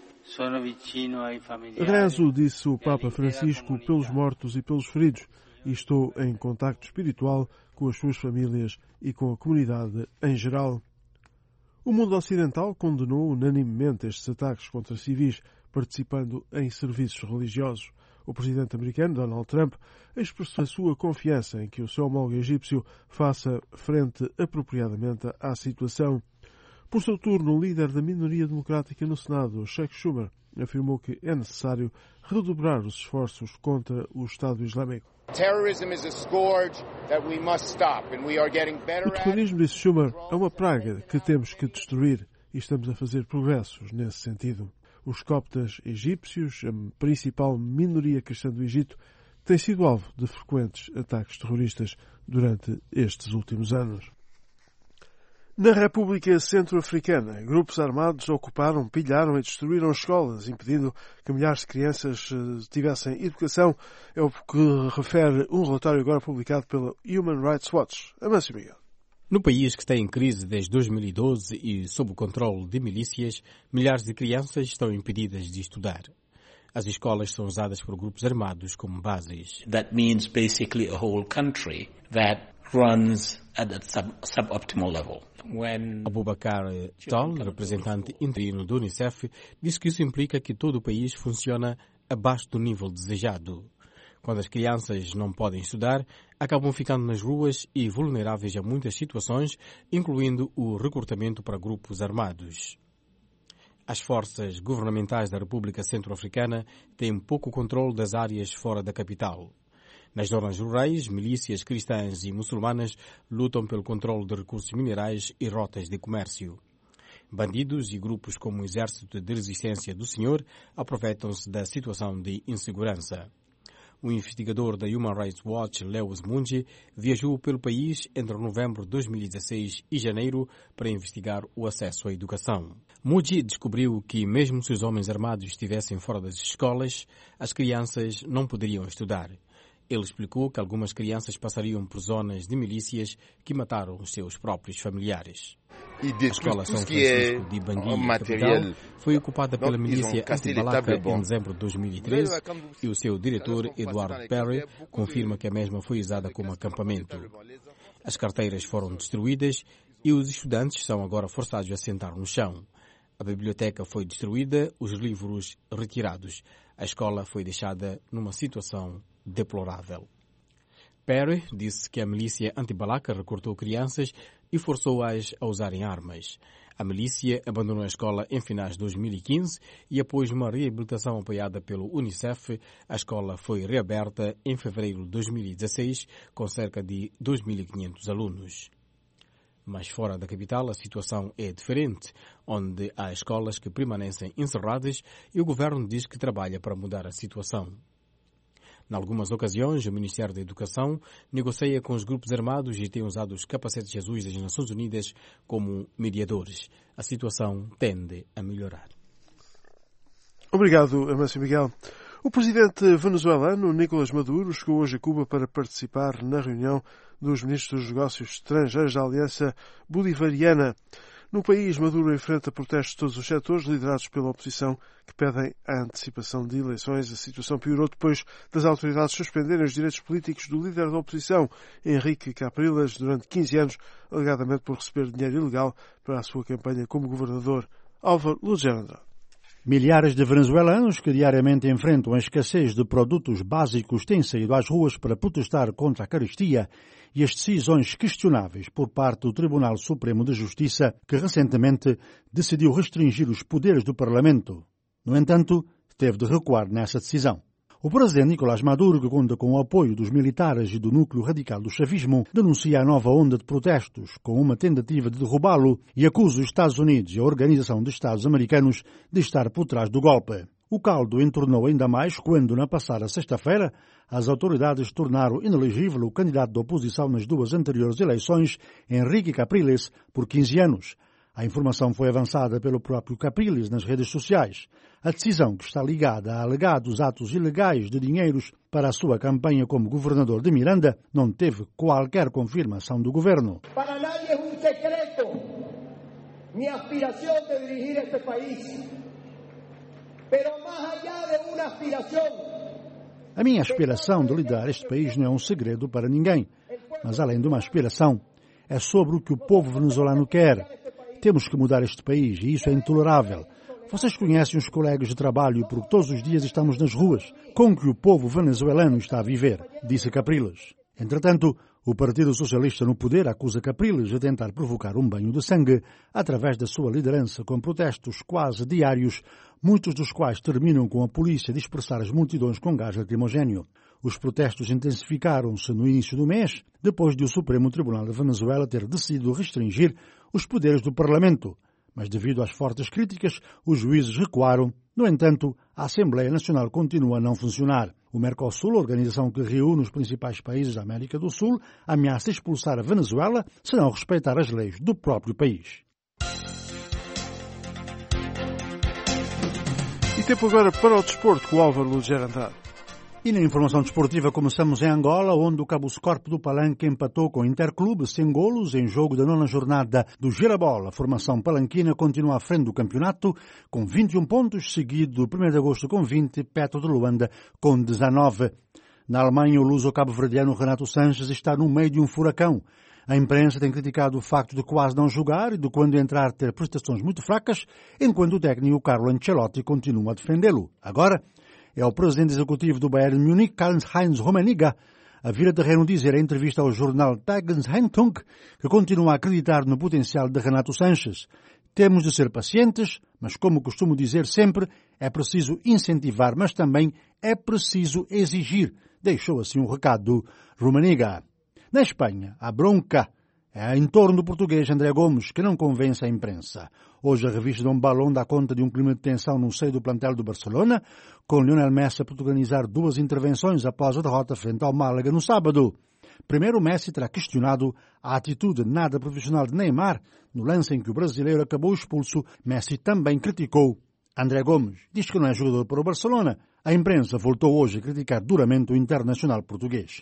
Rezo, disse o Papa Francisco, pelos mortos e pelos feridos, e estou em contacto espiritual com as suas famílias e com a comunidade em geral. O mundo ocidental condenou unanimemente estes ataques contra civis participando em serviços religiosos. O presidente americano, Donald Trump, expressou a sua confiança em que o seu homólogo egípcio faça frente apropriadamente à situação. Por seu turno, o líder da minoria democrática no Senado, Chuck Schumer, afirmou que é necessário redobrar os esforços contra o Estado Islâmico. O terrorismo, disse Schumer, é uma praga que temos que destruir e estamos a fazer progressos nesse sentido. Os coptas egípcios, a principal minoria cristã do Egito, têm sido alvo de frequentes ataques terroristas durante estes últimos anos. Na República Centro-Africana, grupos armados ocuparam, pilharam e destruíram escolas, impedindo que milhares de crianças tivessem educação. É o que refere um relatório agora publicado pela Human Rights Watch. Amâncio Miguel. No país que está em crise desde dois mil e doze e sob o controle de milícias, milhares de crianças estão impedidas de estudar. As escolas são usadas por grupos armados como bases. That means basically a whole country that runs at a sub, suboptimal level. When... Abubakar Tal, representante interino do Unicef, disse que isso implica que todo o país funciona abaixo do nível desejado. Quando as crianças não podem estudar, acabam ficando nas ruas e vulneráveis a muitas situações, incluindo o recrutamento para grupos armados. As forças governamentais da República Centro-Africana têm pouco controle das áreas fora da capital. Nas zonas rurais, milícias cristãs e muçulmanas lutam pelo controle de recursos minerais e rotas de comércio. Bandidos e grupos como o Exército de Resistência do Senhor aproveitam-se da situação de insegurança. O investigador da Human Rights Watch, Lewis Mungi, viajou pelo país entre novembro de dois mil e dezesseis e janeiro para investigar o acesso à educação. Mungi descobriu que, mesmo se os homens armados estivessem fora das escolas, as crianças não poderiam estudar. Ele explicou que algumas crianças passariam por zonas de milícias que mataram os seus próprios familiares. A escola São Francisco de Bangui, capital, foi ocupada pela milícia anti-Balaka em dezembro de dois mil e treze e o seu diretor, Edward Perry, confirma que a mesma foi usada como acampamento. As carteiras foram destruídas e os estudantes são agora forçados a sentar no chão. A biblioteca foi destruída, os livros retirados. A escola foi deixada numa situação deplorável. Perry disse que a milícia anti-Balaka recrutou crianças e forçou-as a usarem armas. A milícia abandonou a escola em finais de dois mil e quinze e, após uma reabilitação apoiada pelo Unicef, a escola foi reaberta em fevereiro de dois mil e dezesseis com cerca de dois mil e quinhentos alunos. Mas fora da capital a situação é diferente, onde há escolas que permanecem encerradas e o governo diz que trabalha para mudar a situação. Em algumas ocasiões, o Ministério da Educação negocia com os grupos armados e tem usado os capacetes azuis das Nações Unidas como mediadores. A situação tende a melhorar. Obrigado, Amâncio Miguel. O presidente venezuelano Nicolás Maduro chegou hoje a Cuba para participar na reunião dos ministros dos negócios estrangeiros da Aliança Bolivariana. No país, Maduro enfrenta protestos de todos os setores, liderados pela oposição, que pedem a antecipação de eleições. A situação piorou depois das autoridades suspenderem os direitos políticos do líder da oposição, Henrique Capriles, durante quinze anos, alegadamente por receber dinheiro ilegal para a sua campanha como governador. Álvaro Lugero Andrade. Milhares de venezuelanos que diariamente enfrentam a escassez de produtos básicos têm saído às ruas para protestar contra a carestia e as decisões questionáveis por parte do Tribunal Supremo de Justiça, que recentemente decidiu restringir os poderes do Parlamento. No entanto, teve de recuar nessa decisão. O presidente Nicolás Maduro, que conta com o apoio dos militares e do núcleo radical do chavismo, denuncia a nova onda de protestos com uma tentativa de derrubá-lo e acusa os Estados Unidos e a Organização de Estados Americanos de estar por trás do golpe. O caldo entornou ainda mais quando, na passada sexta-feira, as autoridades tornaram inelegível o candidato da oposição nas duas anteriores eleições, Henrique Capriles, por quinze anos. A informação foi avançada pelo próprio Capriles nas redes sociais. A decisão, que está ligada a alegados atos ilegais de dinheiros para a sua campanha como governador de Miranda, não teve qualquer confirmação do governo. Para nadie es un secreto mi aspiración de dirigir este país. Pero más allá de una aspiración. A minha aspiração de liderar este país não é um segredo para ninguém, mas além de uma aspiração, é sobre o que o povo venezuelano quer. Temos que mudar este país e isso é intolerável. Vocês conhecem os colegas de trabalho porque todos os dias estamos nas ruas com que o povo venezuelano está a viver, disse Capriles. Entretanto, o Partido Socialista no poder acusa Capriles de tentar provocar um banho de sangue através da sua liderança com protestos quase diários, muitos dos quais terminam com a polícia a dispersar as multidões com gás lacrimogéneo. Os protestos intensificaram-se no início do mês, depois de o Supremo Tribunal da Venezuela ter decidido restringir os poderes do Parlamento. Mas devido às fortes críticas, os juízes recuaram. No entanto, a Assembleia Nacional continua a não funcionar. O Mercosul, a organização que reúne os principais países da América do Sul, ameaça expulsar a Venezuela se não respeitar as leis do próprio país. E tempo agora para o desporto com o Álvaro Lugero Andrade. E na informação desportiva começamos em Angola, onde o Cabo Scorp do Palanque empatou com o Interclube sem golos em jogo da nona jornada do Girabola. A formação palanquina continua à frente do campeonato com vinte e um pontos, seguido do primeiro de agosto com vinte, Petro de Luanda com dezanove. Na Alemanha, o luso-cabo-verdiano Renato Sanches está no meio de um furacão. A imprensa tem criticado o facto de quase não jogar e de quando entrar ter prestações muito fracas, enquanto o técnico Carlo Ancelotti continua a defendê-lo. Agora, é o presidente executivo do Bayern Munique, Karl-Heinz Rummenigge, a vir a terreno dizer em entrevista ao jornal Tageszeitung que continua a acreditar no potencial de Renato Sanches. Temos de ser pacientes, mas como costumo dizer sempre, é preciso incentivar, mas também é preciso exigir. Deixou assim um recado Rummenigge. Na Espanha, a bronca é em torno do português André Gomes, que não convence a imprensa. Hoje a revista Dom Balón dá conta de um clima de tensão no seio do plantel do Barcelona, com Lionel Messi a protagonizar duas intervenções após a derrota frente ao Málaga no sábado. Primeiro, Messi terá questionado a atitude nada profissional de Neymar no lance em que o brasileiro acabou expulso. Messi também criticou André Gomes. Diz que não é jogador para o Barcelona. A imprensa voltou hoje a criticar duramente o internacional português.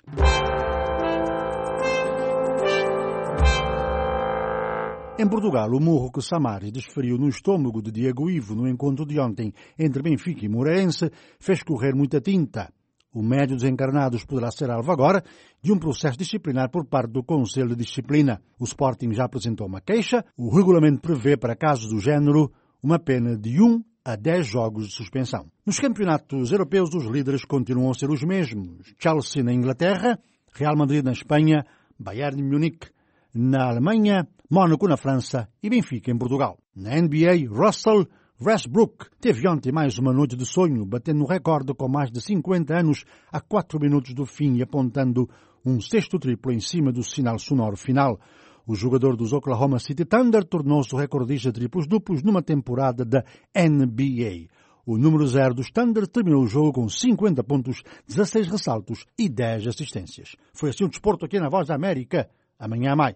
Em Portugal, o murro que Samaris desferiu no estômago de Diego Ivo no encontro de ontem entre Benfica e Moreirense fez correr muita tinta. O médio dos encarnados poderá ser alvo agora de um processo disciplinar por parte do Conselho de Disciplina. O Sporting já apresentou uma queixa. O regulamento prevê, para casos do género, uma pena de um a dez jogos de suspensão. Nos campeonatos europeus, os líderes continuam a ser os mesmos. Chelsea na Inglaterra, Real Madrid na Espanha, Bayern Munique na Alemanha, Mónaco na França e Benfica em Portugal. Na N B A, Russell Westbrook teve ontem mais uma noite de sonho, batendo um recorde com mais de cinquenta anos a quatro minutos do fim e apontando um sexto triplo em cima do sinal sonoro final. O jogador dos Oklahoma City Thunder tornou-se o recordista de triplos duplos numa temporada da N B A. O número zero do Standard terminou o jogo com cinquenta pontos, dezasseis ressaltos e dez assistências. Foi assim o desporto aqui na Voz da América. Amanhã há mais.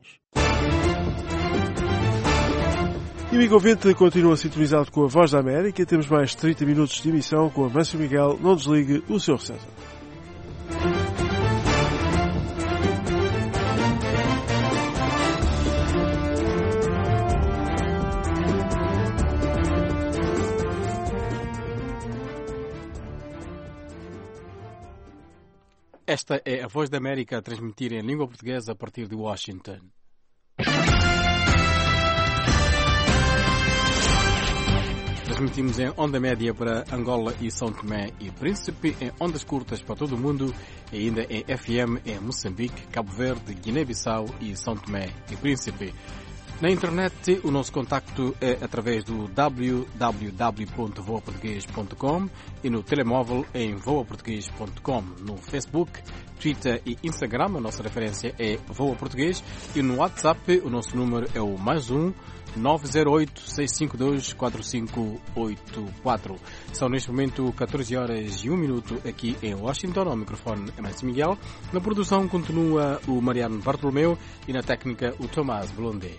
E o amigo ouvinte continua sintonizado com a Voz da América. Temos mais trinta minutos de emissão com a Mâncio Miguel. Não desligue o senhor César. Esta é a Voz da América a transmitir em língua portuguesa a partir de Washington. Transmitimos em onda média para Angola e São Tomé e Príncipe, em ondas curtas para todo o mundo e ainda em F M em Moçambique, Cabo Verde, Guiné-Bissau e São Tomé e Príncipe. Na internet, o nosso contacto é através do w w w ponto voa português ponto com e no telemóvel em voa português ponto com. No Facebook, Twitter e Instagram, a nossa referência é Voa Português e no WhatsApp o nosso número é o mais um nove zero oito, seis cinco dois, quatro cinco oito quatro. São neste momento catorze horas e um minuto aqui em Washington. Ao microfone é Márcio Miguel. Na produção continua o Mariano Bartolomeu e na técnica o Tomás Blondet.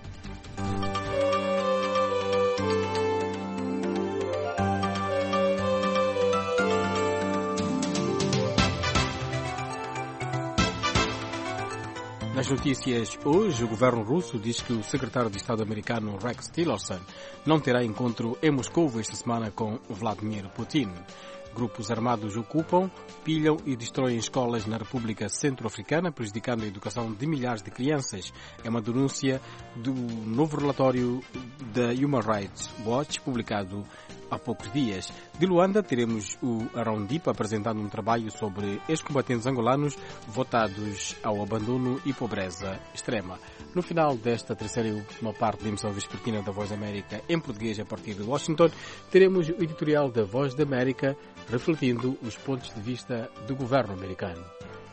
Nas notícias hoje, o governo russo diz que o secretário de Estado americano Rex Tillerson não terá encontro em Moscou esta semana com Vladimir Putin. Grupos armados ocupam, pilham e destroem escolas na República Centro-Africana, prejudicando a educação de milhares de crianças. É uma denúncia do novo relatório da Human Rights Watch, publicado há poucos dias. De Luanda, teremos o Arrondipa apresentando um trabalho sobre ex-combatentes angolanos votados ao abandono e pobreza extrema. No final desta terceira e última parte da emissão vespertina da Voz da América em português a partir de Washington, teremos o editorial da Voz da América refletindo os pontos de vista do governo americano.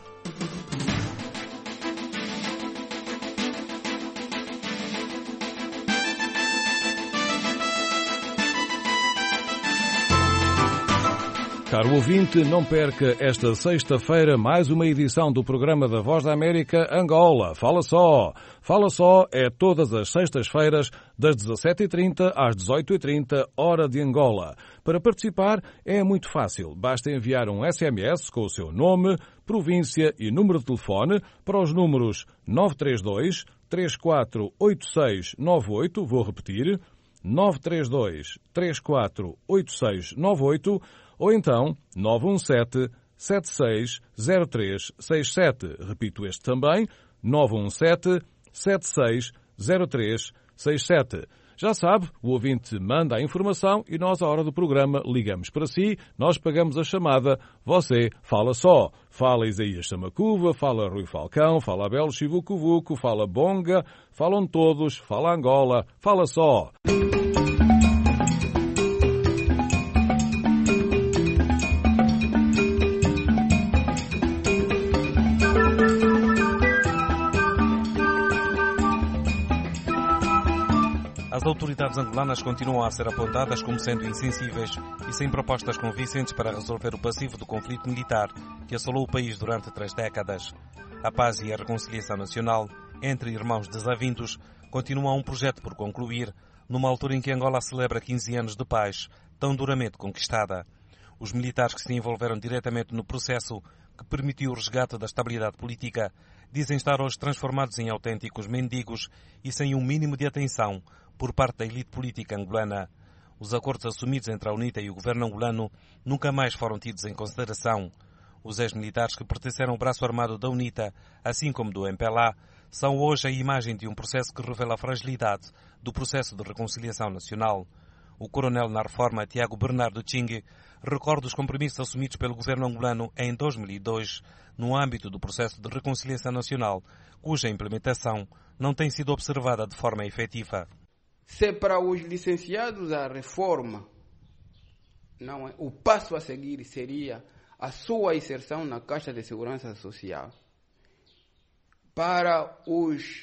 Caro ouvinte, não perca esta sexta-feira mais uma edição do programa da Voz da América Angola. Fala só! Fala só é todas as sextas-feiras das dezassete e trinta às dezoito e trinta, hora de Angola. Para participar é muito fácil. Basta enviar um S M S com o seu nome, província e número de telefone para os números nove três dois, três quatro oito seis nove oito, vou repetir, nove três dois, três quatro oito seis nove oito, ou então nove um sete, sete seis zero três seis sete. Repito este também, nove um sete, sete seis zero três seis sete. Já sabe, o ouvinte manda a informação e nós, à hora do programa, ligamos para si, nós pagamos a chamada, você fala só. Fala Isaías Samacuva, fala Rui Falcão, fala Abel Chivucovuco, fala Bonga, falam todos, fala Angola, fala só. As autoridades angolanas continuam a ser apontadas como sendo insensíveis e sem propostas convincentes para resolver o passivo do conflito militar que assolou o país durante três décadas. A paz e a reconciliação nacional entre irmãos desavindos continuam um projeto por concluir, numa altura em que Angola celebra quinze anos de paz, tão duramente conquistada. Os militares que se envolveram diretamente no processo que permitiu o resgate da estabilidade política dizem estar hoje transformados em autênticos mendigos e sem um mínimo de atenção por parte da elite política angolana. Os acordos assumidos entre a UNITA e o governo angolano nunca mais foram tidos em consideração. Os ex-militares que pertenceram ao braço armado da UNITA, assim como do M P L A, são hoje a imagem de um processo que revela a fragilidade do processo de reconciliação nacional. O coronel na reforma, Tiago Bernardo Chingue, recorda os compromissos assumidos pelo governo angolano em dois mil e dois, no âmbito do processo de reconciliação nacional, cuja implementação não tem sido observada de forma efetiva. Se para os licenciados a reforma, não é, o passo a seguir seria a sua inserção na Caixa de Segurança Social. Para os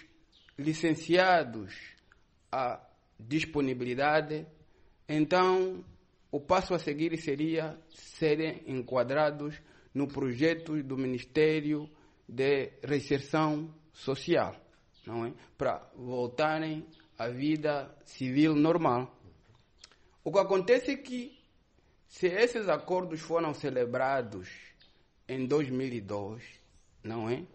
licenciados a disponibilidade, então o passo a seguir seria serem enquadrados no projeto do Ministério de Reinserção Social, não é? Para voltarem à vida civil normal. O que acontece é que, se esses acordos foram celebrados em dois mil e dois, não é?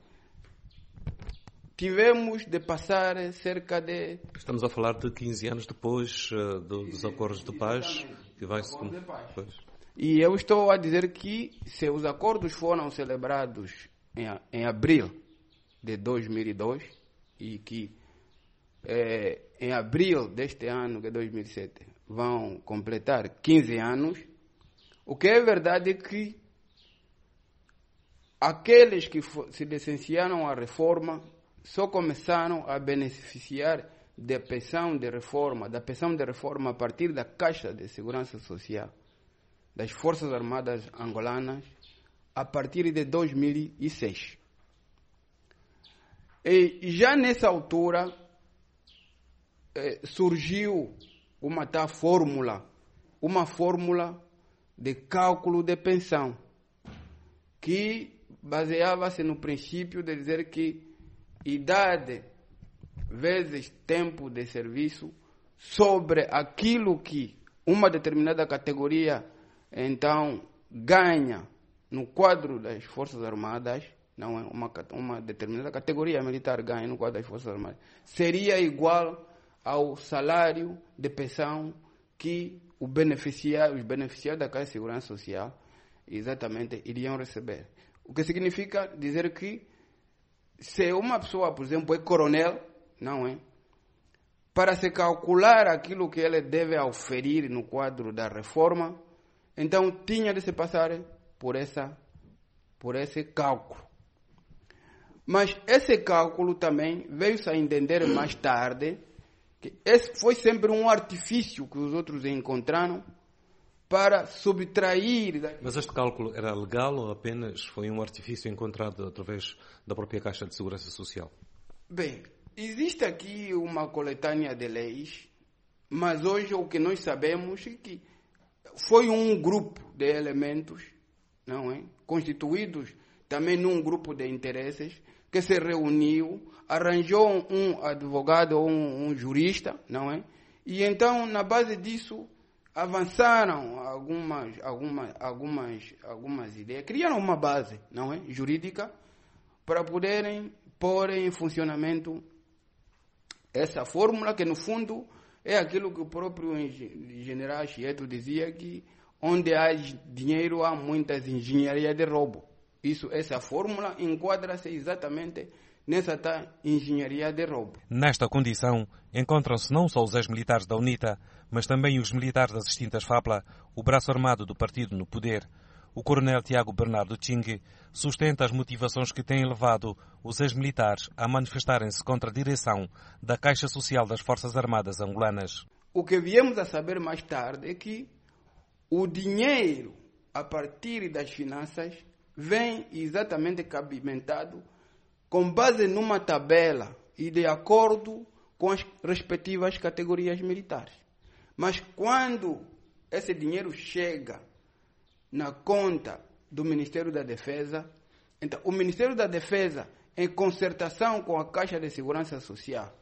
Tivemos de passar cerca de... Estamos a falar de quinze anos depois uh, do, dos acordos de paz. Que vai se... E eu estou a dizer que, se os acordos foram celebrados em, em abril de dois mil e dois e que é, em abril deste ano, que é dois mil e sete, vão completar quinze anos, o que é verdade é que aqueles que se licenciaram à reforma só começaram a beneficiar da pensão de reforma, da pensão de reforma a partir da Caixa de Segurança Social das Forças Armadas Angolanas a partir de dois mil e seis. E já nessa altura eh, surgiu uma tal fórmula, uma fórmula de cálculo de pensão, que baseava-se no princípio de dizer que idade vezes tempo de serviço sobre aquilo que uma determinada categoria então ganha no quadro das Forças Armadas, não é uma, uma determinada categoria militar ganha no quadro das Forças Armadas, seria igual ao salário de pensão que o beneficiário, os beneficiários da Caixa de Segurança Social exatamente iriam receber. O que significa dizer que se uma pessoa, por exemplo, é coronel, não é? Para se calcular aquilo que ele deve oferir no quadro da reforma, então tinha de se passar por, essa, por esse cálculo. Mas esse cálculo também veio-se a entender mais tarde que esse foi sempre um artifício que os outros encontraram para subtrair... Mas este cálculo era legal ou apenas foi um artifício encontrado através da própria Caixa de Segurança Social? Bem, existe aqui uma coletânea de leis, mas hoje o que nós sabemos é que foi um grupo de elementos, não é? Constituídos também num grupo de interesses, que se reuniu, arranjou um advogado ou um, um jurista, não é? E então, na base disso, avançaram algumas, algumas, algumas, algumas ideias, criaram uma base, não é? Jurídica, para poderem pôr em funcionamento essa fórmula que, no fundo, é aquilo que o próprio general Chieto dizia, que onde há dinheiro há muitas engenharia de roubo. Isso, essa fórmula enquadra-se exatamente nessa tal engenharia de roubo. Nesta condição, encontram-se não só os ex-militares da UNITA, mas também os militares das extintas FAPLA, o braço armado do partido no poder. O coronel Tiago Bernardo Ching sustenta as motivações que têm levado os ex-militares a manifestarem-se contra a direção da Caixa Social das Forças Armadas angolanas. O que viemos a saber mais tarde é que o dinheiro, a partir das finanças, vem exatamente cabimentado com base numa tabela e de acordo com as respectivas categorias militares. Mas quando esse dinheiro chega na conta do Ministério da Defesa, então o Ministério da Defesa, em concertação com a Caixa de Segurança Social,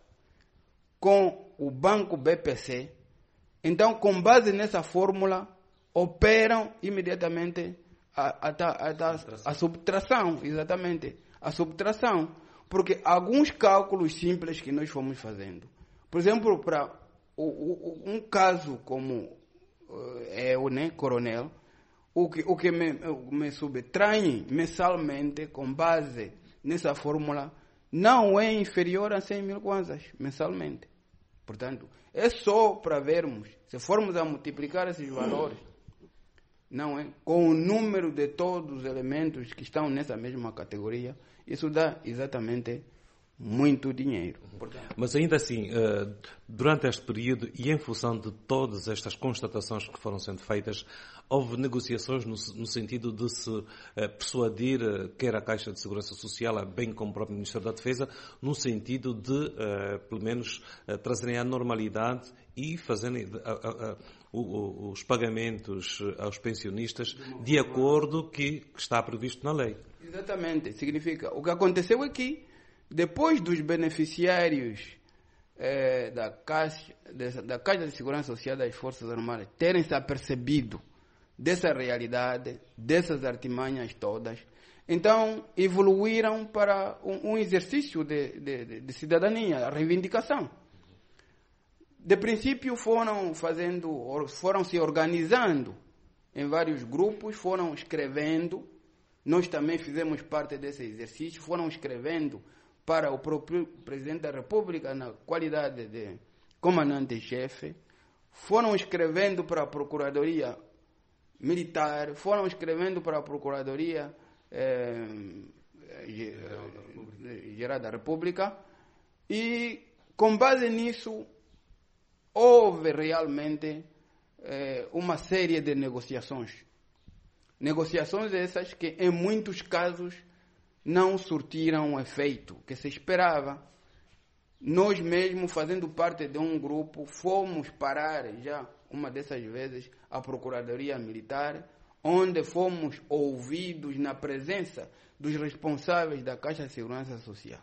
com o Banco B P C, então, com base nessa fórmula, operam imediatamente a, a, a, a, a subtração, exatamente, a subtração, porque alguns cálculos simples que nós fomos fazendo, por exemplo, para um caso como uh, eu, né, coronel, o que, o que me, me subtrai mensalmente, com base nessa fórmula, não é inferior a cem mil kwanzas mensalmente. Portanto, é só para vermos, se formos a multiplicar esses valores, não é, com o número de todos os elementos que estão nessa mesma categoria, isso dá exatamente muito dinheiro. Portanto, mas ainda assim, durante este período e em função de todas estas constatações que foram sendo feitas, houve negociações no, no sentido de se persuadir quer a Caixa de Segurança Social, bem como o próprio Ministério da Defesa, no sentido de, pelo menos, trazerem a normalidade e fazerem, o, o, os pagamentos aos pensionistas de acordo que, que está previsto na lei. Exatamente. Significa, o que aconteceu é que, depois dos beneficiários eh, da, Caixa, de, da Caixa de Segurança Social das Forças Armadas terem se apercebido dessa realidade, dessas artimanhas todas, então evoluíram para um, um exercício de, de, de cidadania, a reivindicação. De princípio foram fazendo, foram se organizando em vários grupos, foram escrevendo, nós também fizemos parte desse exercício, foram escrevendo para o próprio Presidente da República na qualidade de comandante-chefe, foram escrevendo para a Procuradoria Militar, foram escrevendo para a Procuradoria eh, Geral da República e, com base nisso, houve realmente eh, uma série de negociações. Negociações essas que, em muitos casos, não surtiram o efeito que se esperava. Nós mesmos, fazendo parte de um grupo, fomos parar já, uma dessas vezes, a Procuradoria Militar, onde fomos ouvidos na presença dos responsáveis da Caixa de Segurança Social.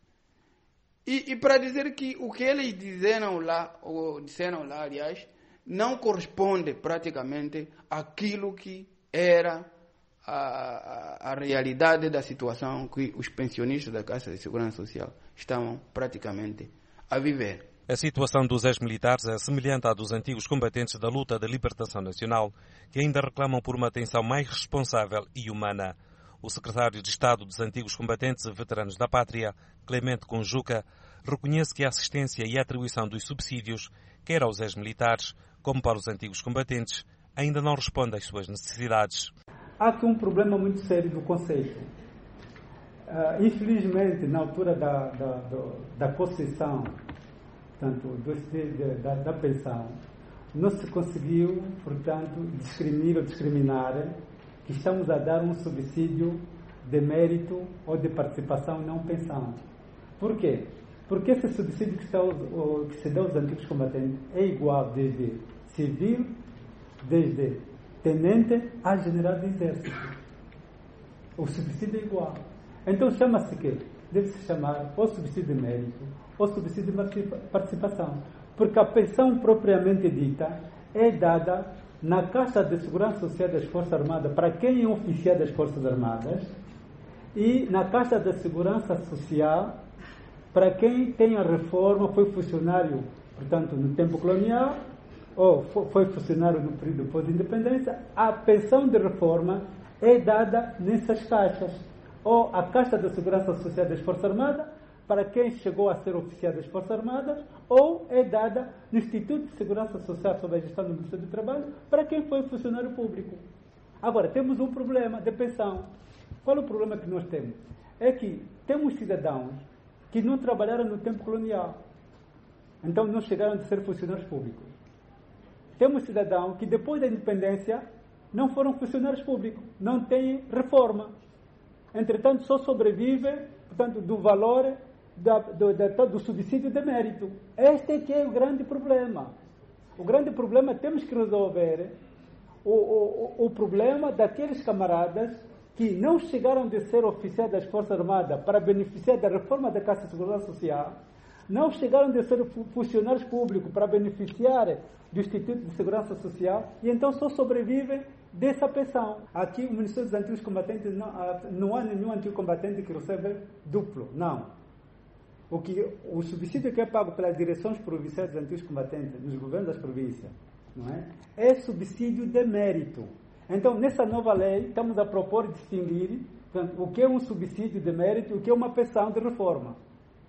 E, e para dizer que o que eles disseram lá, ou disseram lá, aliás, não corresponde praticamente àquilo que era a, a, a realidade da situação que os pensionistas da Caixa de Segurança Social estavam praticamente a viver. A situação dos ex-militares é semelhante à dos antigos combatentes da luta da libertação nacional, que ainda reclamam por uma atenção mais responsável e humana. O secretário de Estado dos Antigos Combatentes e Veteranos da Pátria, Clemente Conjuca, reconhece que a assistência e a atribuição dos subsídios, quer aos ex-militares como para os antigos combatentes, ainda não responde às suas necessidades. Há aqui um problema muito sério do conceito. Uh, infelizmente, na altura da, da, da concessão, portanto, do, da, da pensão, não se conseguiu, portanto, discriminar ou discriminar que estamos a dar um subsídio de mérito ou de participação e não pensão. Por quê? Porque esse subsídio que, está, o, que se dá aos antigos combatentes é igual desde civil, desde tenente a general de exército. O subsídio é igual. Então chama-se quê? Deve-se chamar ou subsídio de mérito ou subsídio de participação. Porque a pensão propriamente dita é dada na Caixa de Segurança Social das Forças Armadas para quem é oficial das Forças Armadas e na Caixa de Segurança Social para quem tem a reforma, foi funcionário, portanto, no tempo colonial ou foi funcionário no período pós-independência. A pensão de reforma é dada nessas caixas. Ou a Caixa de Segurança Social das Forças Armadas para quem chegou a ser oficial das Forças Armadas, ou é dada no Instituto de Segurança Social sob a gestão do Ministério do Trabalho para quem foi funcionário público. Agora, temos um problema de pensão. Qual é o problema que nós temos? É que temos cidadãos que não trabalharam no tempo colonial, então não chegaram a ser funcionários públicos. Temos cidadãos que depois da independência não foram funcionários públicos, não têm reforma. Entretanto, só sobrevivem, portanto, do valor da, do, da, do subsídio de mérito. Este é que é o grande problema. O grande problema, temos que resolver o, o, o problema daqueles camaradas que não chegaram a ser oficiais das Forças Armadas para beneficiar da reforma da Caixa de Segurança Social, não chegaram a ser funcionários públicos para beneficiar do Instituto de Segurança Social e então só sobrevivem dessa pensão. Aqui, o Ministério dos Antigos Combatentes, não, não há nenhum antigo combatente que recebe duplo, não. O, que, o subsídio que é pago pelas direções provinciais dos antigos combatentes, nos governos das províncias, não é? É subsídio de mérito. Então, nessa nova lei, estamos a propor distinguir, portanto, o que é um subsídio de mérito e o que é uma pensão de reforma.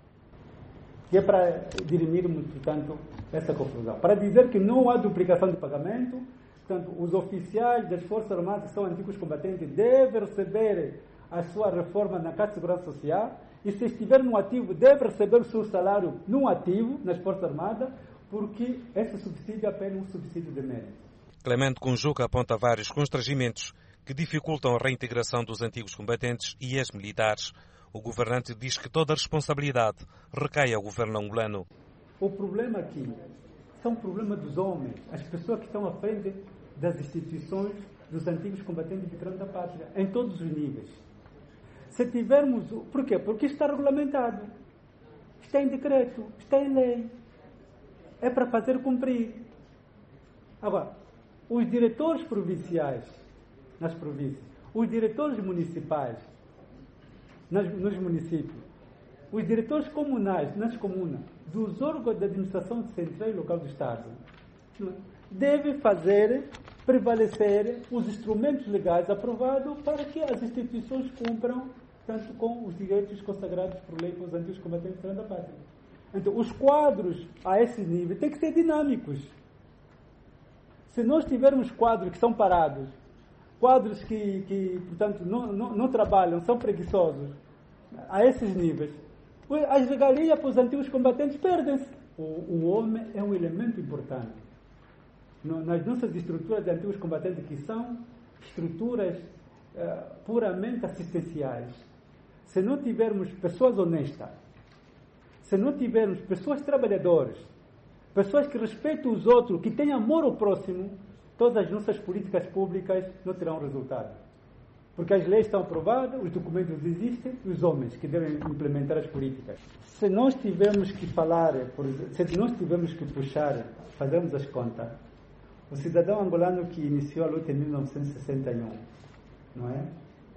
Que é para dirimirmos, portanto, essa confusão. Para dizer que não há duplicação de pagamento, portanto, os oficiais das Forças Armadas que são antigos combatentes devem receber a sua reforma na Caixa de Segurança Social e, se estiver no ativo, devem receber o seu salário no ativo, nas Forças Armadas, porque esse subsídio é apenas um subsídio de mérito. Clemente Conjuca aponta vários constrangimentos que dificultam a reintegração dos antigos combatentes e ex-militares. O governante diz que toda a responsabilidade recai ao governo angolano. O problema aqui são um problema dos homens, as pessoas que estão à frente das instituições dos antigos combatentes veteranos da pátria, em todos os níveis. Se tivermos... Por quê? Porque isto está regulamentado, está em decreto, está em lei, é para fazer cumprir. Agora, os diretores provinciais nas províncias, os diretores municipais nas, nos municípios, os diretores comunais nas comunas, dos órgãos de administração central e local do Estado, devem fazer prevalecer os instrumentos legais aprovados para que as instituições cumpram tanto com os direitos consagrados por lei para os antigos combatentes da pátria. Então, os quadros a esse nível têm que ser dinâmicos. Se nós tivermos quadros que são parados, quadros que, que portanto, não, não, não trabalham, são preguiçosos, a esses níveis, as regalias para os antigos combatentes perdem-se. O, o homem é um elemento importante. No, nas nossas estruturas de antigos combatentes, que são estruturas uh, puramente assistenciais, se não tivermos pessoas honestas, se não tivermos pessoas trabalhadoras, pessoas que respeitam os outros, que têm amor ao próximo, todas as nossas políticas públicas não terão resultado. Porque as leis estão aprovadas, os documentos existem, e os homens que devem implementar as políticas. Se nós tivermos que falar, se nós tivermos que puxar, fazermos as contas, o cidadão angolano que iniciou a luta em mil novecentos e sessenta e um, não é?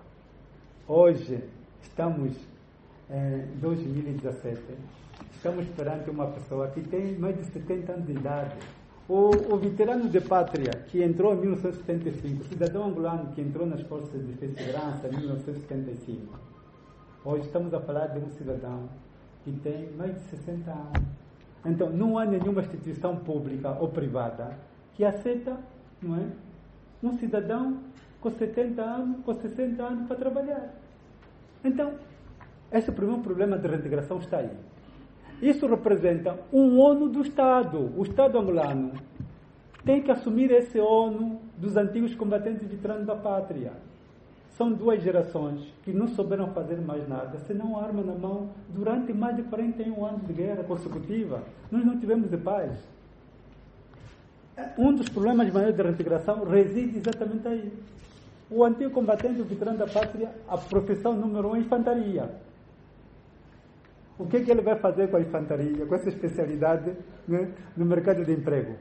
Hoje, estamos em dois mil e dezessete, estamos perante uma pessoa que tem mais de setenta anos de idade. O, o veterano de pátria, que entrou em mil novecentos e setenta e cinco, o cidadão angolano que entrou nas Forças de Defesa e Segurança em mil novecentos e setenta e cinco, hoje estamos a falar de um cidadão que tem mais de sessenta anos. Então, não há nenhuma instituição pública ou privada que aceita, não é, um cidadão com setenta anos, com sessenta anos para trabalhar. Então, esse primeiro problema de reintegração está aí. Isso representa um ônus do Estado. O Estado angolano tem que assumir esse ônus dos antigos combatentes veteranos da pátria. São duas gerações que não souberam fazer mais nada, senão arma na mão, durante mais de quarenta e um anos de guerra consecutiva. Nós não tivemos de paz. Um dos problemas maiores da reintegração reside exatamente aí. O antigo combatente veterano da pátria, a profissão número um é infantaria. O que, é que ele vai fazer com a infantaria, com essa especialidade, né, no mercado de emprego?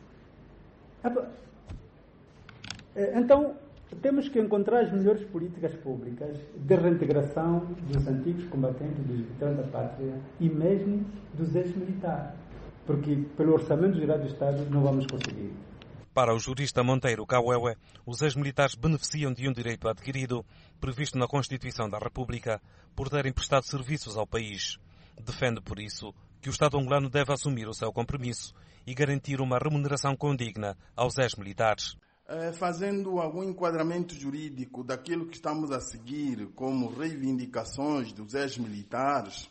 Então, temos que encontrar as melhores políticas públicas de reintegração dos antigos combatentes, dos veteranos da pátria e mesmo dos ex-militares, porque pelo Orçamento Geral do Estado não vamos conseguir. Para o jurista Monteiro Cauewe, os ex-militares beneficiam de um direito adquirido, previsto na Constituição da República, por terem prestado serviços ao país. Defende, por isso, que o Estado angolano deve assumir o seu compromisso e garantir uma remuneração condigna aos ex-militares. É, fazendo algum enquadramento jurídico daquilo que estamos a seguir como reivindicações dos ex-militares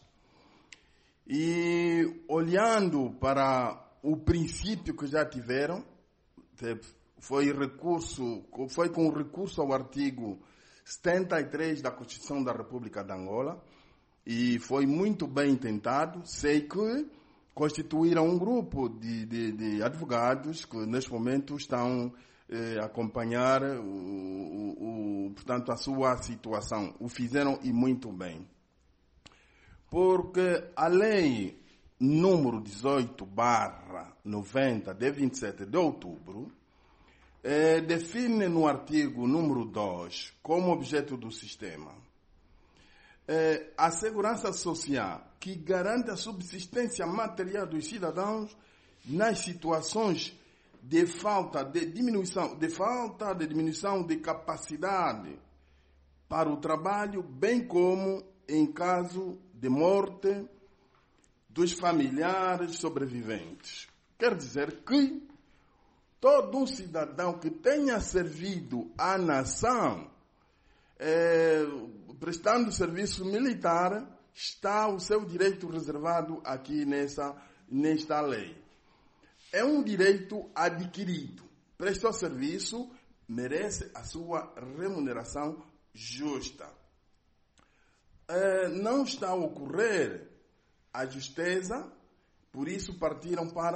e olhando para o princípio que já tiveram, foi, recurso, foi com o recurso ao artigo setenta e três da Constituição da República de Angola, e foi muito bem tentado. Sei que constituíram um grupo de, de, de advogados que neste momento estão eh, a acompanhar o, o, o, portanto, a sua situação. O fizeram e muito bem. Porque a lei número dezoito barra noventa, de vinte e sete de outubro, eh, define no artigo número dois como objeto do sistema eh, a segurança social que garante a subsistência material dos cidadãos nas situações de falta de diminuição, de falta de diminuição de capacidade para o trabalho, bem como em caso de morte dos familiares sobreviventes. Quer dizer que todo um cidadão que tenha servido à nação, eh, prestando serviço militar, está o seu direito reservado aqui nessa, nesta lei. É um direito adquirido. Prestou serviço, merece a sua remuneração justa. Eh, não está a ocorrer a justeza, por isso partiram para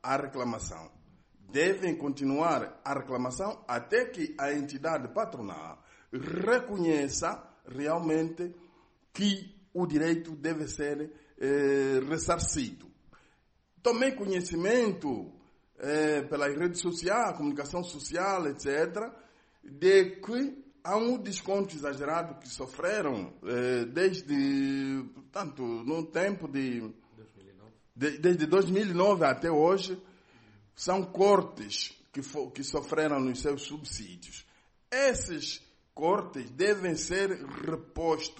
a reclamação. Devem continuar a reclamação até que a entidade patronal reconheça realmente que o direito deve ser eh, ressarcido. Tomei conhecimento eh, pelas redes sociais, comunicação social, etcétera, de que há um desconto exagerado que sofreram eh, desde, portanto, no tempo de, de desde dois mil e nove até hoje, são cortes que, for, que sofreram nos seus subsídios. Esses cortes devem ser repostos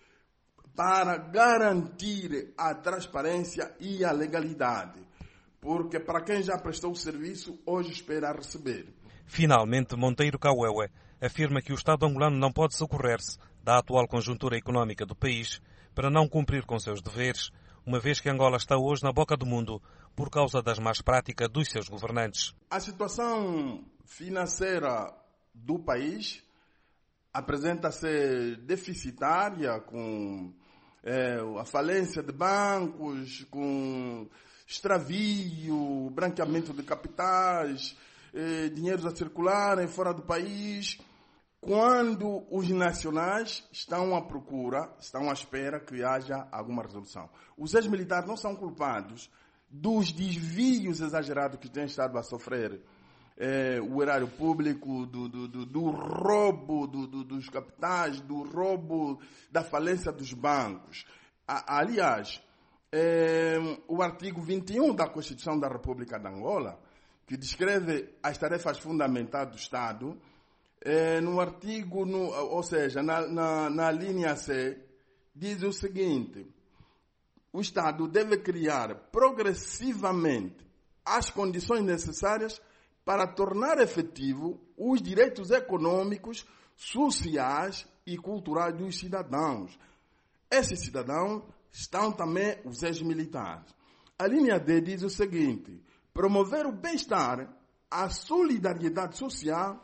para garantir a transparência e a legalidade, porque para quem já prestou o serviço, hoje espera receber. Finalmente, Monteiro Cauewe afirma que o Estado angolano não pode socorrer-se da atual conjuntura económica do país para não cumprir com seus deveres, uma vez que Angola está hoje na boca do mundo por causa das más práticas dos seus governantes. A situação financeira do país apresenta-se deficitária, com é, a falência de bancos, com extravio, branqueamento de capitais, eh, dinheiros a circularem fora do país, quando os nacionais estão à procura, estão à espera que haja alguma resolução. Os ex-militares não são culpados dos desvios exagerados que têm estado a sofrer eh, o erário público, do, do, do, do roubo do, do, dos capitais, do roubo da falência dos bancos. A, aliás, eh, o artigo vinte e um da Constituição da República de Angola, que descreve as tarefas fundamentais do Estado, eh, no artigo, no, ou seja, na, na, na linha C, diz o seguinte: o Estado deve criar progressivamente as condições necessárias para tornar efetivo os direitos econômicos, sociais e culturais dos cidadãos. Esses cidadãos estão também os ex-militares. A linha D diz o seguinte: promover o bem-estar, a solidariedade social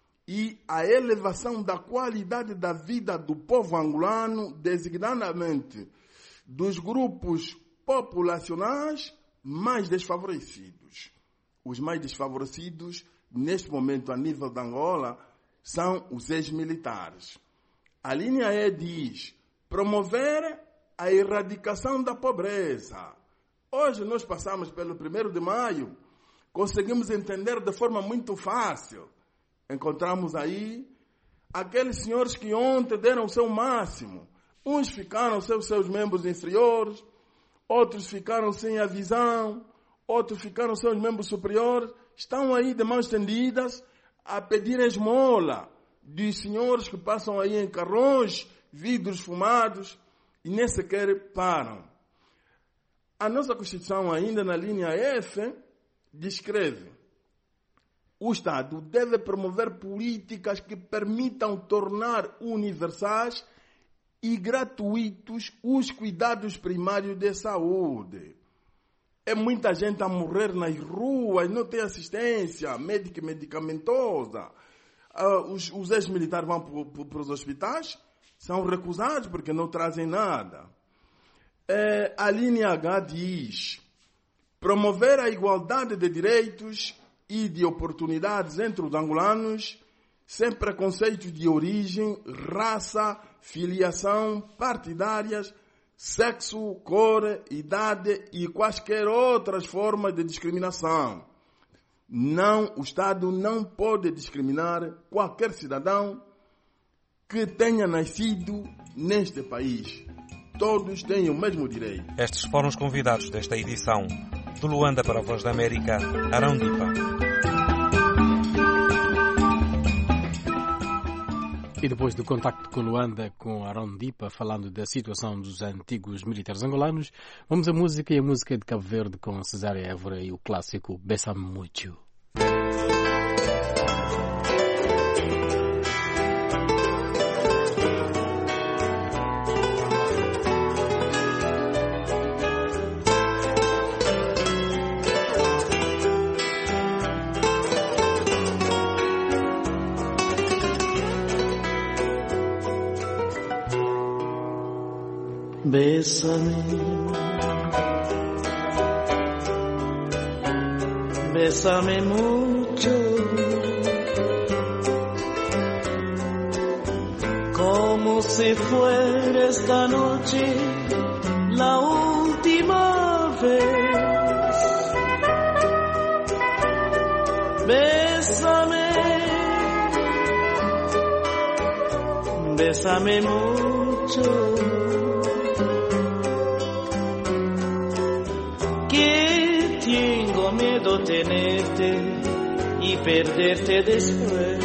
e a elevação da qualidade da vida do povo angolano, designadamente dos grupos populacionais mais desfavorecidos. Os mais desfavorecidos, neste momento, a nível de Angola, são os ex-militares. A linha E diz promover a erradicação da pobreza. Hoje nós passamos pelo primeiro de maio, conseguimos entender de forma muito fácil. Encontramos aí aqueles senhores que ontem deram o seu máximo. Uns ficaram sem os seus membros inferiores, outros ficaram sem a visão, outros ficaram sem os membros superiores. Estão aí de mãos estendidas a pedir esmola dos senhores que passam aí em carrões, vidros fumados, e nem sequer param. A nossa Constituição, ainda na linha F, descreve: o Estado deve promover políticas que permitam tornar universais e gratuitos os cuidados primários de saúde. É muita gente a morrer nas ruas, não tem assistência médica e medicamentosa. Uh, os, os ex-militares vão para os hospitais, são recusados porque não trazem nada. É, a linha H diz promover a igualdade de direitos e de oportunidades entre os angolanos, sem preconceitos de origem, raça, filiação partidárias, sexo, cor, idade e quaisquer outras formas de discriminação. Não, o Estado não pode discriminar qualquer cidadão que tenha nascido neste país. Todos têm o mesmo direito. Estes foram os convidados desta edição. De Luanda para a Voz da América, Arão Dipa. E depois do contacto com Luanda, com Arão Dipa, falando da situação dos antigos militares angolanos, vamos à música, e a música de Cabo Verde com Cesária Évora e o clássico Bésame Mucho. Bésame Bésame mucho, como si fuera esta noche la última vez. Bésame, bésame mucho, que tengo miedo tenerte y perderte después.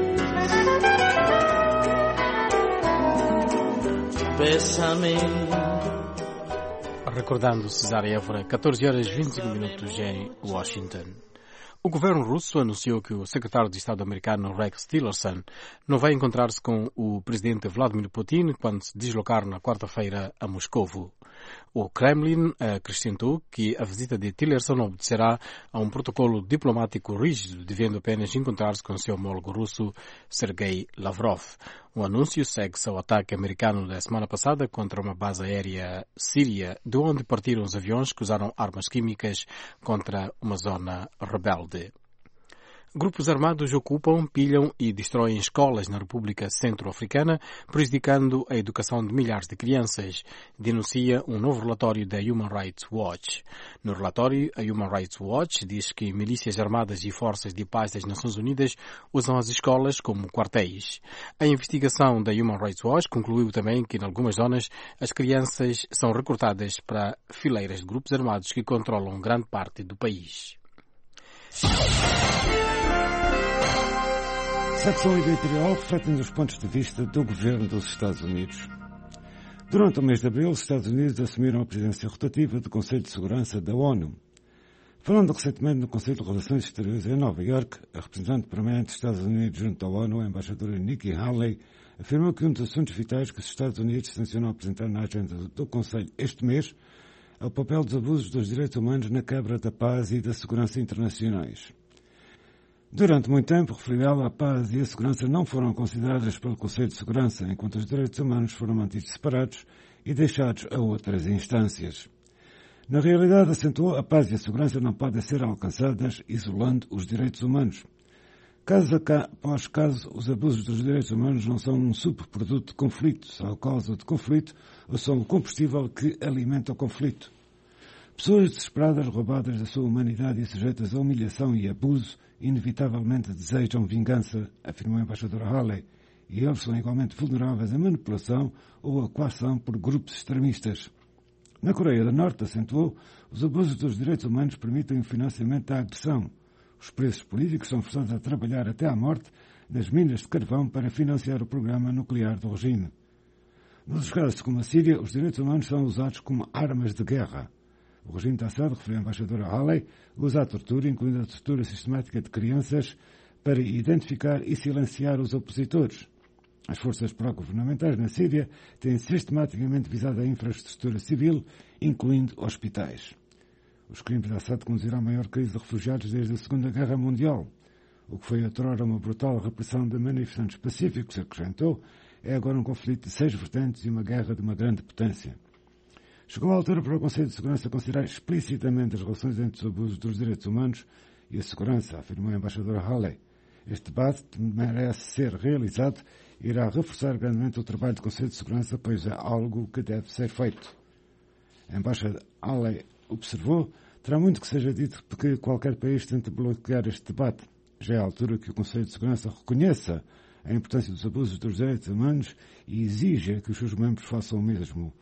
Bésame. Recordando Cesar Évora, catorze horas e vinte e cinco minutos em Washington. O governo russo anunciou que o secretário de Estado americano Rex Tillerson não vai encontrar-se com o presidente Vladimir Putin quando se deslocar na quarta-feira a Moscovo. O Kremlin acrescentou que a visita de Tillerson obedecerá a um protocolo diplomático rígido, devendo apenas encontrar-se com seu homólogo russo Sergei Lavrov. O anúncio segue-se ao ataque americano da semana passada contra uma base aérea síria, de onde partiram os aviões que usaram armas químicas contra uma zona rebelde. Grupos armados ocupam, pilham e destroem escolas na República Centro-Africana, prejudicando a educação de milhares de crianças, denuncia um novo relatório da Human Rights Watch. No relatório, a Human Rights Watch diz que milícias armadas e forças de paz das Nações Unidas usam as escolas como quartéis. A investigação da Human Rights Watch concluiu também que, em algumas zonas, as crianças são recrutadas para fileiras de grupos armados que controlam grande parte do país. Secção editorial refletindo os pontos de vista do governo dos Estados Unidos. Durante o mês de abril, os Estados Unidos assumiram a presidência rotativa do Conselho de Segurança da ONU. Falando recentemente no Conselho de Relações Exteriores em Nova Iorque, a representante permanente dos Estados Unidos junto à ONU, a embaixadora Nikki Haley, afirmou que um dos assuntos vitais que os Estados Unidos tencionam apresentar na agenda do Conselho este mês é o papel dos abusos dos direitos humanos na quebra da paz e da segurança internacionais. Durante muito tempo, referiu ela, a paz e a segurança não foram consideradas pelo Conselho de Segurança, enquanto os direitos humanos foram mantidos separados e deixados a outras instâncias. Na realidade, acentuou, a paz e a segurança não podem ser alcançadas isolando os direitos humanos. Caso após caso, os abusos dos direitos humanos não são um subproduto de conflito, são a causa de conflito ou são o combustível que alimenta o conflito. Pessoas desesperadas, roubadas da sua humanidade e sujeitas a humilhação e abuso, inevitavelmente desejam vingança, afirmou a embaixadora Haley, e eles são igualmente vulneráveis à manipulação ou à coação por grupos extremistas. Na Coreia do Norte, acentuou, os abusos dos direitos humanos permitem o financiamento da agressão. Os presos políticos são forçados a trabalhar até à morte nas minas de carvão para financiar o programa nuclear do regime. Nos casos como a Síria, os direitos humanos são usados como armas de guerra. O regime de Assad, referiu a embaixadora Haley, usa a tortura, incluindo a tortura sistemática de crianças, para identificar e silenciar os opositores. As forças pró-governamentais na Síria têm sistematicamente visado a infraestrutura civil, incluindo hospitais. Os crimes de Assad conduziram à maior crise de refugiados desde a Segunda Guerra Mundial. O que foi outrora uma brutal repressão de manifestantes pacíficos, acrescentou, é agora um conflito de seis vertentes e uma guerra de uma grande potência. Chegou a altura para o Conselho de Segurança considerar explicitamente as relações entre os abusos dos direitos humanos e a segurança, afirmou a embaixadora Haley. Este debate merece ser realizado e irá reforçar grandemente o trabalho do Conselho de Segurança, pois é algo que deve ser feito. A embaixadora Haley observou, terá muito que seja dito porque qualquer país tente bloquear este debate. Já é a altura que o Conselho de Segurança reconheça a importância dos abusos dos direitos humanos e exija que os seus membros façam o mesmo.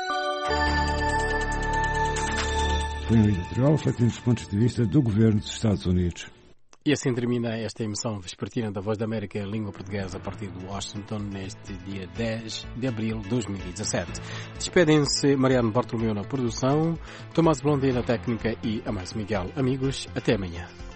Foi um editorial refletindo os pontos de vista do governo dos Estados Unidos. E assim termina esta emissão vespertina da Voz da América em língua portuguesa a partir de Washington neste dia dez de abril de dois mil e dezassete. Despedem-se Mariano Bartolomeu na produção, Tomás Blondet na técnica e Amais Miguel. Amigos, até amanhã.